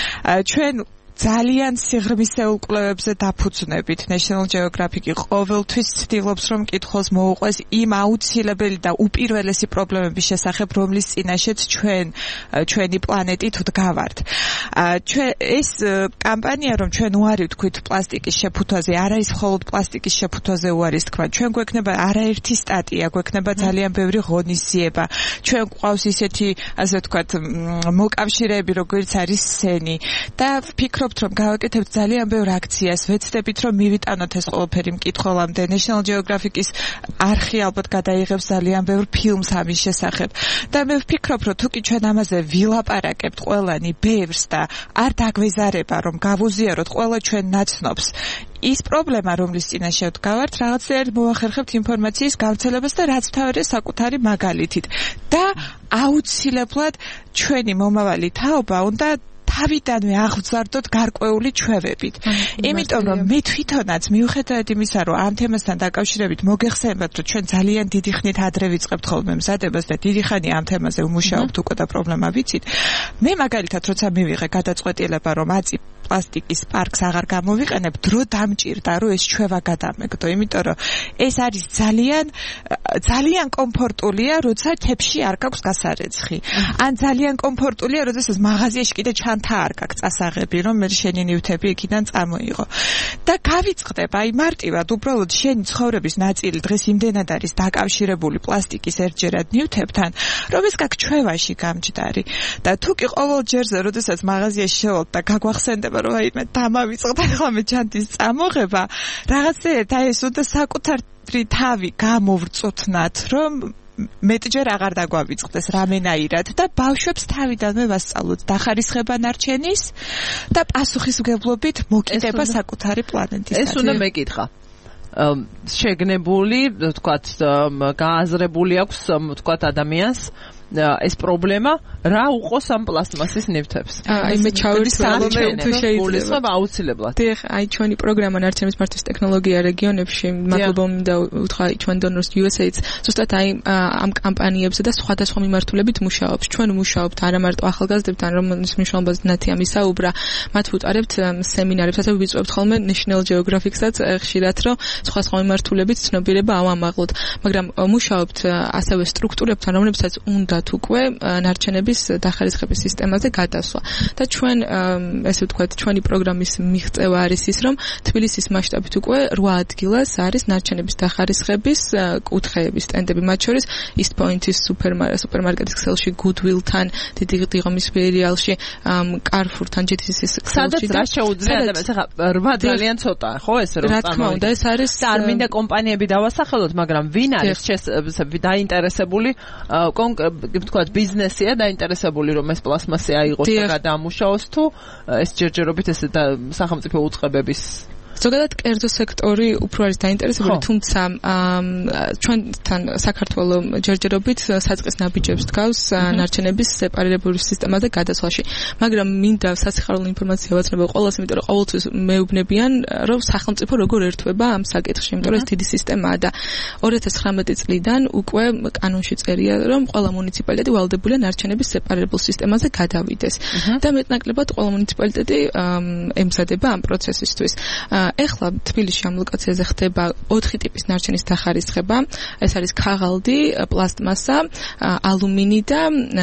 ჩვენ ძალიან სიღრმისეულ კვლევებზე დაფუძნებით National Geographic-ი ყოველთვის ცდილობს რომ კითხოს მოუყვეს იმ აუცილებელი და უპირველესი პრობლემების შესახებ რომლის წინაშეც ჩვენ ჩვენი პლანეტით ვდგავართ. ჩვენ ეს კამპანია რომ ჩვენ უარი ვთქვით პლასტიკის შეფუთვაზე არ არის მხოლოდ პლასტიკის შეფუთვაზე უარის თქვა ჩვენ გვექნება არაერთი სტატია გვექნება ძალიან ბევრი ღონისძიება ჩვენ გვყავს ისეთი ასე ვთქვათ მოკავშირეები როგორც არის სენი და ფიქრობ რომ გავაკეთებთ ძალიან ბევრ აქციას, ვეცდებით რომ მივიტანოთ ეს ყველაფერი მკითხველამდე. National Geographic-ის არხი ალბათ გადაიღებს ძალიან ბევრ ფილმს ამის შესახებ. და მე ვფიქრობ, რომ თუ კი ჩვენ ამაზე ვილაპარაკებთ ყველანი ბევრს და არ დაგვეზარება, რომ გავუზიაროთ ყველა ჩვენ ნაცნობს, ის პრობლემა, რომლის წინაშე ვდგავართ, რაღაცნაირად მოახერხებთ ინფორმაციის გავრცელებას და რაც თავია საკუთარი მაგალითით. და აუცილებლად ჩვენი მომავალი თაობა უნდა თავიდანვე აღვწარდოთ გარკვეული ჩვევებით. იმიტომ რომ მე თვითონაც მიუხედავად იმისა, რომ ამ თემასთან დაკავშირებით მოგეხსენებათ, რომ ჩვენ ძალიან დიდი ხნით ადრე ვიწყებთ ხოლმე მზადებას და დიდი ხანი ამ თემაზე ვმუშაობთ უკვე და პრობლემა ვიცით. მე მაგალითად როცა მივიღე გადაწყვეტილება, რომ აწი პლასტიკის პარკს აღარ გამოვიყენებ, დრო დამჭირდა, რომ ეს ჩვევა გადამეგდო, იმიტომ რომ ეს არის ძალიან ძალიან კომფორტულია, როცა თებში არ გაქვს გასარეცხი. ან ძალიან კომფორტულია, როდესაც მაღაზიაში კიდე ჩანთა არ გაქვს წასაღები, რომ მე შენი ნივთები იქიდან წამოიღო. და გავიწყდებ, აი მარტივად, უბრალოდ შენი ცხოვრების ნაწილი დღეს იმდენად არის დაკავშირებული პლასტიკის ერთჯერად ნივთებთან, რომ ეს გაქვს ჩვევაში გამჯდარი. და თუ კი ყოველ ჯერზე, როდესაც მაღაზიაში შევალთ და გაგვახსენდება რომ აი მე დამავიწყდა ახლა მე ჩანთის წამოღება რაღაცნაირად აი ეს უნდა საკუთარი თავი გამოვრწოთნათ რომ მეტჯერ აღარ დაგვავიწყდეს რამენაირად და ბავშვებს თავიდანვე ვასწავლოთ დახარისხება ნარჩენის და პასუხისმგებლობით მოკიდება საკუთარი პლანეტისადმი. ეს უნდა მეკითხა. შეგნებული, თქვათ, გააზრებული აქვს, თქვათ, ადამიანს ეს პრობლემა რა უყოს ამ პლასტმასის ნივთებს. აი მე ჩავერთვე თუ შეიძლება აუცილებლად. დიახ, აი ჩვენი პროგრამა ნარჩენის მართვის ტექნოლოგია რეგიონებში, მადლობა მინდა უთხრა ჩვენ დონორს U S A I-ს, ზუსტად აი ამ კამპანიებზე და სხვადასხვა მიმართულებით მუშაობს. ჩვენ ვმუშაობთ არა მარტო ახალგაზრდებთან, რომელის მნიშვნელობაზე ნათია მისაუბრა, მათ ვუტარებთ სემინარებსაც, ვიწვევთ ხოლმე National Geographic-საც ხშირად, რომ სხვადასხვა მიმართულებით ცნობიერება ავამაღლოთ, მაგრამ მუშაობთ ასევე სტრუქტურებთან, რომლებსაც უნდა უკვე ნარჩენების დახარისხების სისტემაზე გადასვლა. და ჩვენ ესე ვთქვათ, ჩვენი პროგრამის მიღწევა არის ის, რომ თბილისის მასშტაბით უკვე რვა ადგილას არის ნარჩენების დახარისხების კუთხეების სტენდები, მათ შორის East Point-ის სუპერმარკეტის ქსელში, Goodwill-თან, დიდი ღომის ფეერიალში, Carrefour-თან, J T C-ის სადაც რა შეუძლია ადამიანს, ახლა რვა ძალიან ცოტაა, ხო ესე რომ რა თქმა უნდა, ეს არის არ მინდა კომპანიები დავასახელოთ, მაგრამ ვინ არის დაინტერესებული ვთქვათ ბიზნესია დაინტერესებული რომ ეს პლასმასი აიღოს და გადაამუშაოს თუ ეს ჯერჯერობით ესე და სახელმწიფო უწყებების ზოგადად კერძო სექტორი უფრო არის დაინტერესებული, თუმცა ჩვენთან საქართველოს ჯერჯერობით საწყის ნაბიჯებს დგავს ნარჩენების სეპარირებული სისტემაზე გადასვლაში. მაგრამ მინდა სასიხარულო ინფორმაცია ვაცნობ ყველას, იმიტომ რომ ყოველთვის მეუბნებიან, რომ სახელმწიფო როგორ ერთვება ამ საკითხში, იმიტომ რომ ეს დიდი სისტემაა და ორი ათას ცხრამეტი წლიდან უკვე კანონში წერია, რომ ყველა მუნიციპალიტეტი ვალდებულია ნარჩენების სეპარირებულ სისტემაზე გადავიდეს. და მეტნაკლებად ყველა მუნიციპალიტეტი ემზადება ამ პროცესისთვის. ეხლა თბილისში ამ ლოკაციაზე ხდება ოთხი ტიპის ნარჩენის დახარისხება. ეს არის ქაღალდი, პლასტმასა, ალუმინი და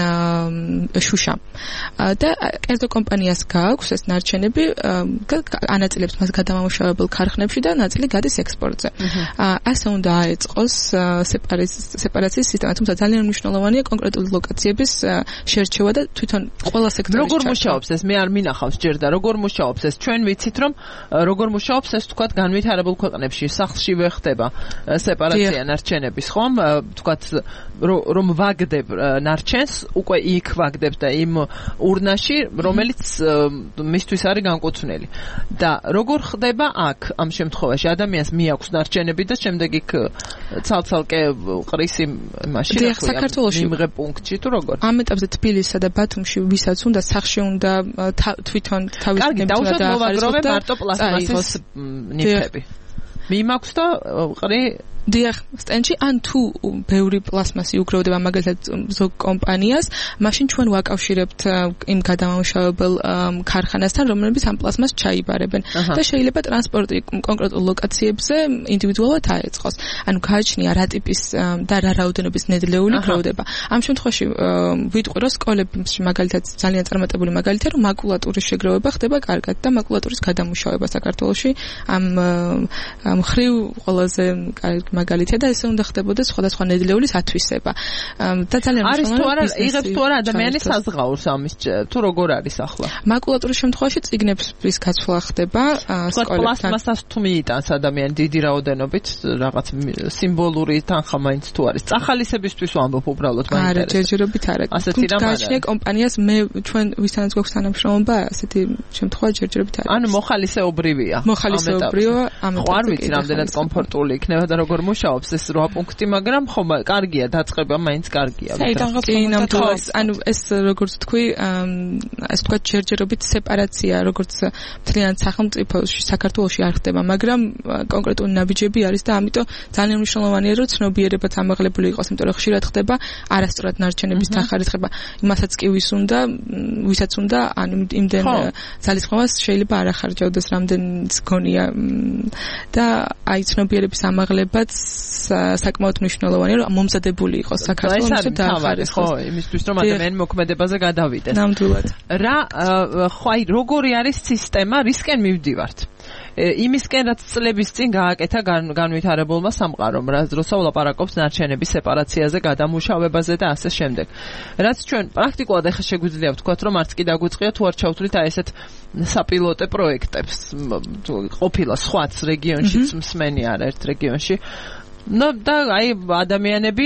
შუშა. და კერძო კომპანიას გააქვს ეს ნარჩენები, ანაწილებს მას გადამამუშავებელ ქარხნებში და ნაწილი გადის ექსპორტზე. ასე უნდა აეწყოს სეპარაციის სისტემა, თუმცა ძალიან მნიშვნელოვანია კონკრეტული ლოკაციების შერჩევა და თვითონ ყველა სექტორის როგორ მუშაობს ეს? მე არ მინახავს ჯერ და როგორ მუშაობს ეს? ჩვენ ვიცით რომ როგორ მუშაობს ეს თქვათ განვითარებულ ქვეყნებში, სახლშივე ხდება სეპარაცია ნარჩენების, ხომ? თქვათ რომ ვაგდებ ნარჩენს, უკვე იქ ვაგდებ და იმ ურნაში, რომელიც მისთვის არის განკუთვნილი. და როგორ ხდება აქ ამ შემთხვევაში? ადამიანს მიაქვს ნარჩენები და შემდეგ იქ ცალ-ცალკე ყრის იმაში, რა ქვია, მიმღებ პუნქტში თუ როგორ? ამ ეტაპზე თბილისსა და ბათუმში ვისაც უნდა სახლში უნდა თვითონ თავის ნებისმიერ და ახარისხოთ და მარტო პლასტმასის ნივთები. მიმაქვს და ყრი დიახ, სტენდში ან თუ ბევრი პლასმასი უკრავდება მაგალითად ზოგ კომპანიას, მაშინ ჩვენ ვაკავშირებთ იმ გადამამუშავებელ ქარხანასთან, რომლებიც ამ პლასმასს ჩაიბარებენ და შეიძლება ტრანსპორტი კონკრეტულ ლოკაციებზე ინდივიდუალურად აეწყოს. ანუ გააჩნია რა ტიპის და რა რაოდენობის ნედლეული გროვდება. ამ შემთხვევაში ვიტყვი, რომ სკოლებში მაგალითად ძალიან წარმატებული მაგალითია, რომ მაკულატურის შეგროვება ხდება კარგად და მაკულატურის გადამუშავება საქართველოში ამ მხრივ ყველაზე კარგი მაგალითია და ესე უნდა ხდებოდა სხვადასხვა ნედლეულის ათვისება. და ძალიან არის თუ არა იღებს თუ არა ადამიანის საზღაურს ამის თუ როგორ არის ახლა? მაკულატურის შემთხვევაში წიგნების გაცვლა ხდება სკოლებთან. პლასმასას თუ მიიტანს ადამიანი დიდი რაოდენობით რაღაც სიმბოლური თანხა მაინც თუ არის. წახალისებისთვის ვამბობ უბრალოდ მაინტერესებს. არა, ჯერჯერობით არა. ასეთი რამ არა. გააჩნია კომპანიას მე ჩვენ ვისთანაც გვაქვს თანამშრომლობა, ასეთი შემთხვევა ჯერჯერობით არის. ანუ მოხალისეობრივია. მოხალისეობრივია ამ ეტაპზე. ხო არ ვიცი რამდენად კომფორტული იქნება და როგორ მუშაობს ეს რვა პუნქტი, მაგრამ ხომ კარგია დაწყება, მაინც კარგია. ანუ ეს როგორც თქვი, ეს თქვა ჯერჯერობით სეპარაცია, როგორც მთლიან სახელმწიფოში, საქართველოში არ ხდება, მაგრამ კონკრეტული ნაბიჯები არის და ამიტომ ძალიან მნიშვნელოვანია, რომ ცნობიერებაც ამაღლებული იყოს, იმიტომ რომ ხშირად ხდება არასწორად ნარჩენების დახარისხება. იმასაც კი ვის უნდა, ვისაც უნდა, ანუ იმდენ ძალისხმევას შეიძლება არ ახარჯავდეს, რამდენიც გონია და აი ცნობიერების ამაღლებაც საკმაოდ მნიშვნელოვანია, რომ მომზადებული იყოს საქართველოს და ხო, იმისთვის რომ ადამიანი მოქმედებაზე გადავიდეს. ნამდვილად. რა ხო აი როგორი არის სისტემა, რისკენ მივდივართ? იმისკენ რაც წლების წინ გააკეთა განვითარებულმა სამყარომ, რაც დროსა ვლაპარაკობს ნარჩენების სეპარაციაზე, გადამუშავებაზე და ასე შემდეგ. რაც ჩვენ პრაქტიკულად ახლა შეგვიძლია ვთქვათ, რომ არც კი დაგვიწყია თუ არ ჩავთვლით აი ესეთ საპილოტე პროექტებს. ყოფილა სხვაც რეგიონშიც მსმენი არა ერთ რეგიონში. No, და აი ადამიანები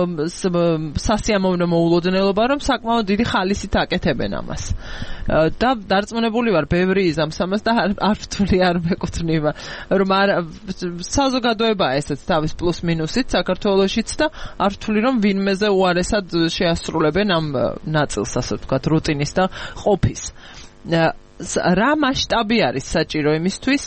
სასიამოვნო მოულოდნელობა, რომ საკმაოდ დიდი ხალისით აკეთებენ ამას. და დარწმუნებული ვარ, ბევრი იზამს ამას და არ ვთვლი, არ მეკუთვნება, რომ არ საზოგადოებაა ესეც თავის პლუს მინუსით საქართველოშიც და არ ვთვლი, რომ ვინმეზე უარესად შეასრულებენ ამ ნაწილს, ასე ვთქვათ, რუტინის და ყოფის. რა მასშტაბი არის საჭირო იმისთვის?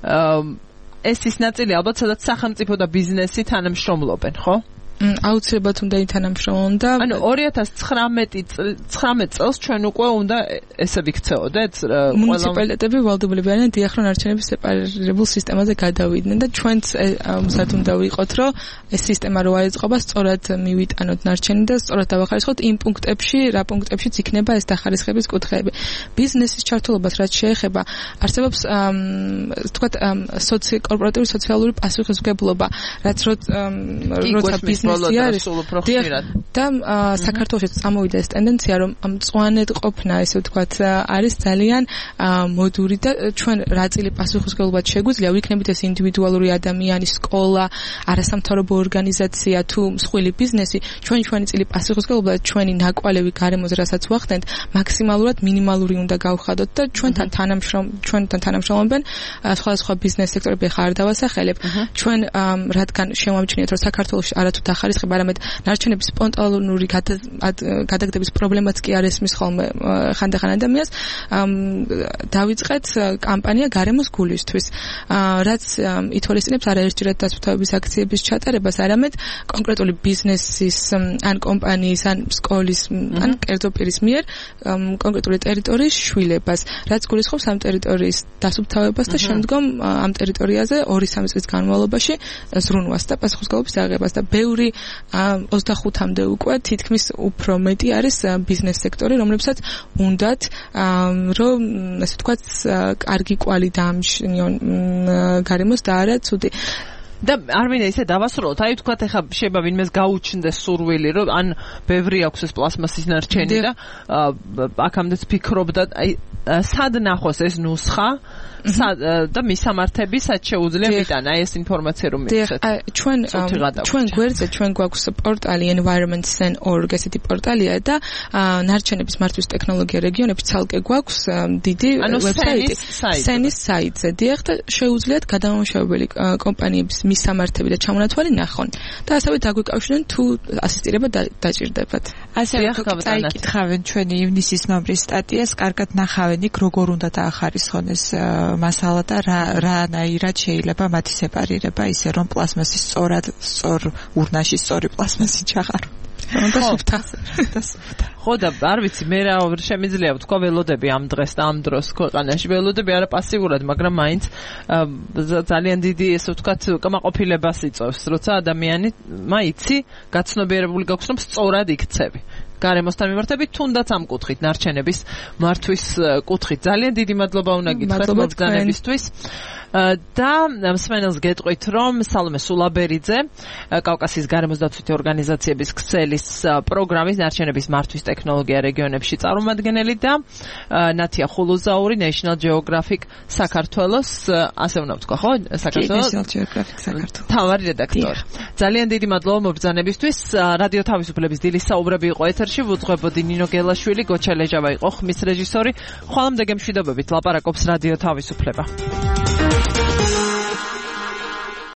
ეს ის ნაწილი ალბათ, სადაც სახელმწიფო და ბიზნესი თანამშრომლობენ, ხო? აუცილებლად უნდა ითანამშრომლონ და ანუ ორი ათას ცხრამეტი წელს ჩვენ უკვე უნდა ესე ვიქცეოდეთ მუნიციპალიტეტები ვალდებულები არიან დიახ რომ ნარჩენების სეპარირებულ სისტემაზე გადავიდნენ და ჩვენც მზად უნდა ვიყოთ რომ ეს სისტემა რო აეწყობა სწორად მივიტანოთ ნარჩენი და სწორად დავახარისხოთ იმ პუნქტებში რა პუნქტებშიც იქნება ეს დახარისხების კუთხეები ბიზნესის ჩართულობას რაც შეეხება არსებობს თქვათ კორპორატიული სოციალური პასუხისმგებლობა რაც როცა ბიზნესი ტენდენცია არის და საქართველოში წამოვიდა ეს ტენდენცია, რომ მწვანედ ყოფნა, ესე ვთქვათ, არის ძალიან მოდური და ჩვენ რა წილი პასუხისმგებლობად შეგვიძლია ვიქნებით ეს ინდივიდუალური ადამიანი, სკოლა, არასამთავრობო ორგანიზაცია თუ მსხვილი ბიზნესი, ჩვენ ჩვენი წილი პასუხისმგებლობად ჩვენი ნაკვალევი გარემოზე რასაც ვახდენთ, მაქსიმალურად მინიმალური უნდა გავხადოთ და ჩვენთან თანამშრომ ჩვენთან თანამშრომლობენ სხვადასხვა ბიზნეს სექტორები ხარ დავასახელებ. ჩვენ რადგან შემოვამჩნიეთ, რომ საქართველოში არათუ დახარისხება, არამედ ნარჩენების სპონტანური გადაგდების პრობლემაც კი არ ესმის ხოლმე ხანდახან ადამიანს, დავიწყეთ კამპანია გარემოს გულისთვის, რაც ითვალისწინებს არაერთჯერად დაცვითაობის აქციების ჩატარებას, არამედ კონკრეტული ბიზნესის ან კომპანიის ან სკოლის ან კერძო პირის მიერ კონკრეტული ტერიტორიის შვილებას, რაც გულისხმობს ამ ტერიტორიის დასუფთავებას და შემდგომ ამ ტერიტორიაზე ორი სამი წლის განმავლობაში ზრუნვას და პასუხისმგებლობის აღებას და ბევრი ოცდახუთამდე უკვე თითქმის უფრო მეტი არის ბიზნეს სექტორი, რომლებსაც უნდათ რომ ასე ვთქვათ კარგი კვალი დაამშნიონ გარემოს და არა ცუდი. და არ მინდა ისე დავასრულოთ, აი ვთქვათ ეხა შეიძლება ვინმეს გაუჩნდეს სურვილი, რომ ან ბევრი აქვს ეს პლასმასის ნარჩენი და აქამდეც ფიქრობდა, აი სად ნახოს ეს ნუსხა და მისამართები სად შეუძლია მიტანა ეს ინფორმაცია რომ მივცეთ. ჩვენ ჩვენ გვერდზე ჩვენ გვაქვს პორტალი environment sen dot org ესეთი პორტალია და ნარჩენების მართვის ტექნოლოგია რეგიონებში ცალკე გვაქვს დიდი ვებსაიტი სენის საიტზე. დიახ და შეუძლიათ გადამამუშავებელი კომპანიების მისამართები და ჩამონათვალი ნახონ და ასევე დაგვიკავშირდნენ თუ ასისტირება დაჭირდებათ. ასევე წაიკითხავენ ჩვენი ივნისის ნომრის სტატიას, კარგად ნახავენ იქ როგორ უნდა დაახარისხონ ეს მასალა და რა რანაირად შეიძლება მათი სეპარირება ისე რომ პლასმასი სწორად სწორ ურნაში სწორი პლასმასი ჩაღარო. და სუფთა და სუფთა. ხო და არ ვიცი მე რა შემიძლია ვთქვა ველოდები ამ დღეს და ამ დროს ქვეყანაში ველოდები არა პასიურად, მაგრამ მაინც ძალიან დიდი ესე ვთქვათ კმაყოფილებას იწვევს, როცა ადამიანი მაიცი გაცნობიერებული გაქვს რომ სწორად იქცევი. გარემოსთან მიმართებით თუნდაც ამ კუთხით ნარჩენების მართვის კუთხით. ძალიან დიდი მადლობა უნდა გითხრათ მოგზანებისთვის და მსმენელს გეტყვით რომ სალომე სულაბერიძე კავკასიის გარემოს დაცვითი ორგანიზაციების ქსელის პროგრამის ნარჩენების მართვის ტექნოლოგია რეგიონებში წარმომადგენელი და ნათია ხულუზაური National Geographic საქართველოს ასე უნდა ვთქვა ხო საქართველოს National Geographic საქართველოს თავარი რედაქტორი. ძალიან დიდი მადლობა მოგზანებისთვის. რადიო თავისუფლების დილის საუბრები იყო ეთერში, ვუძღვებოდი ნინო გელაშვილი, გოჩა ლეჟავა იყო ხმის რეჟისორი. ხვალამდე გემშვიდობებით ლაპარაკობს რადიო თავისუფლება.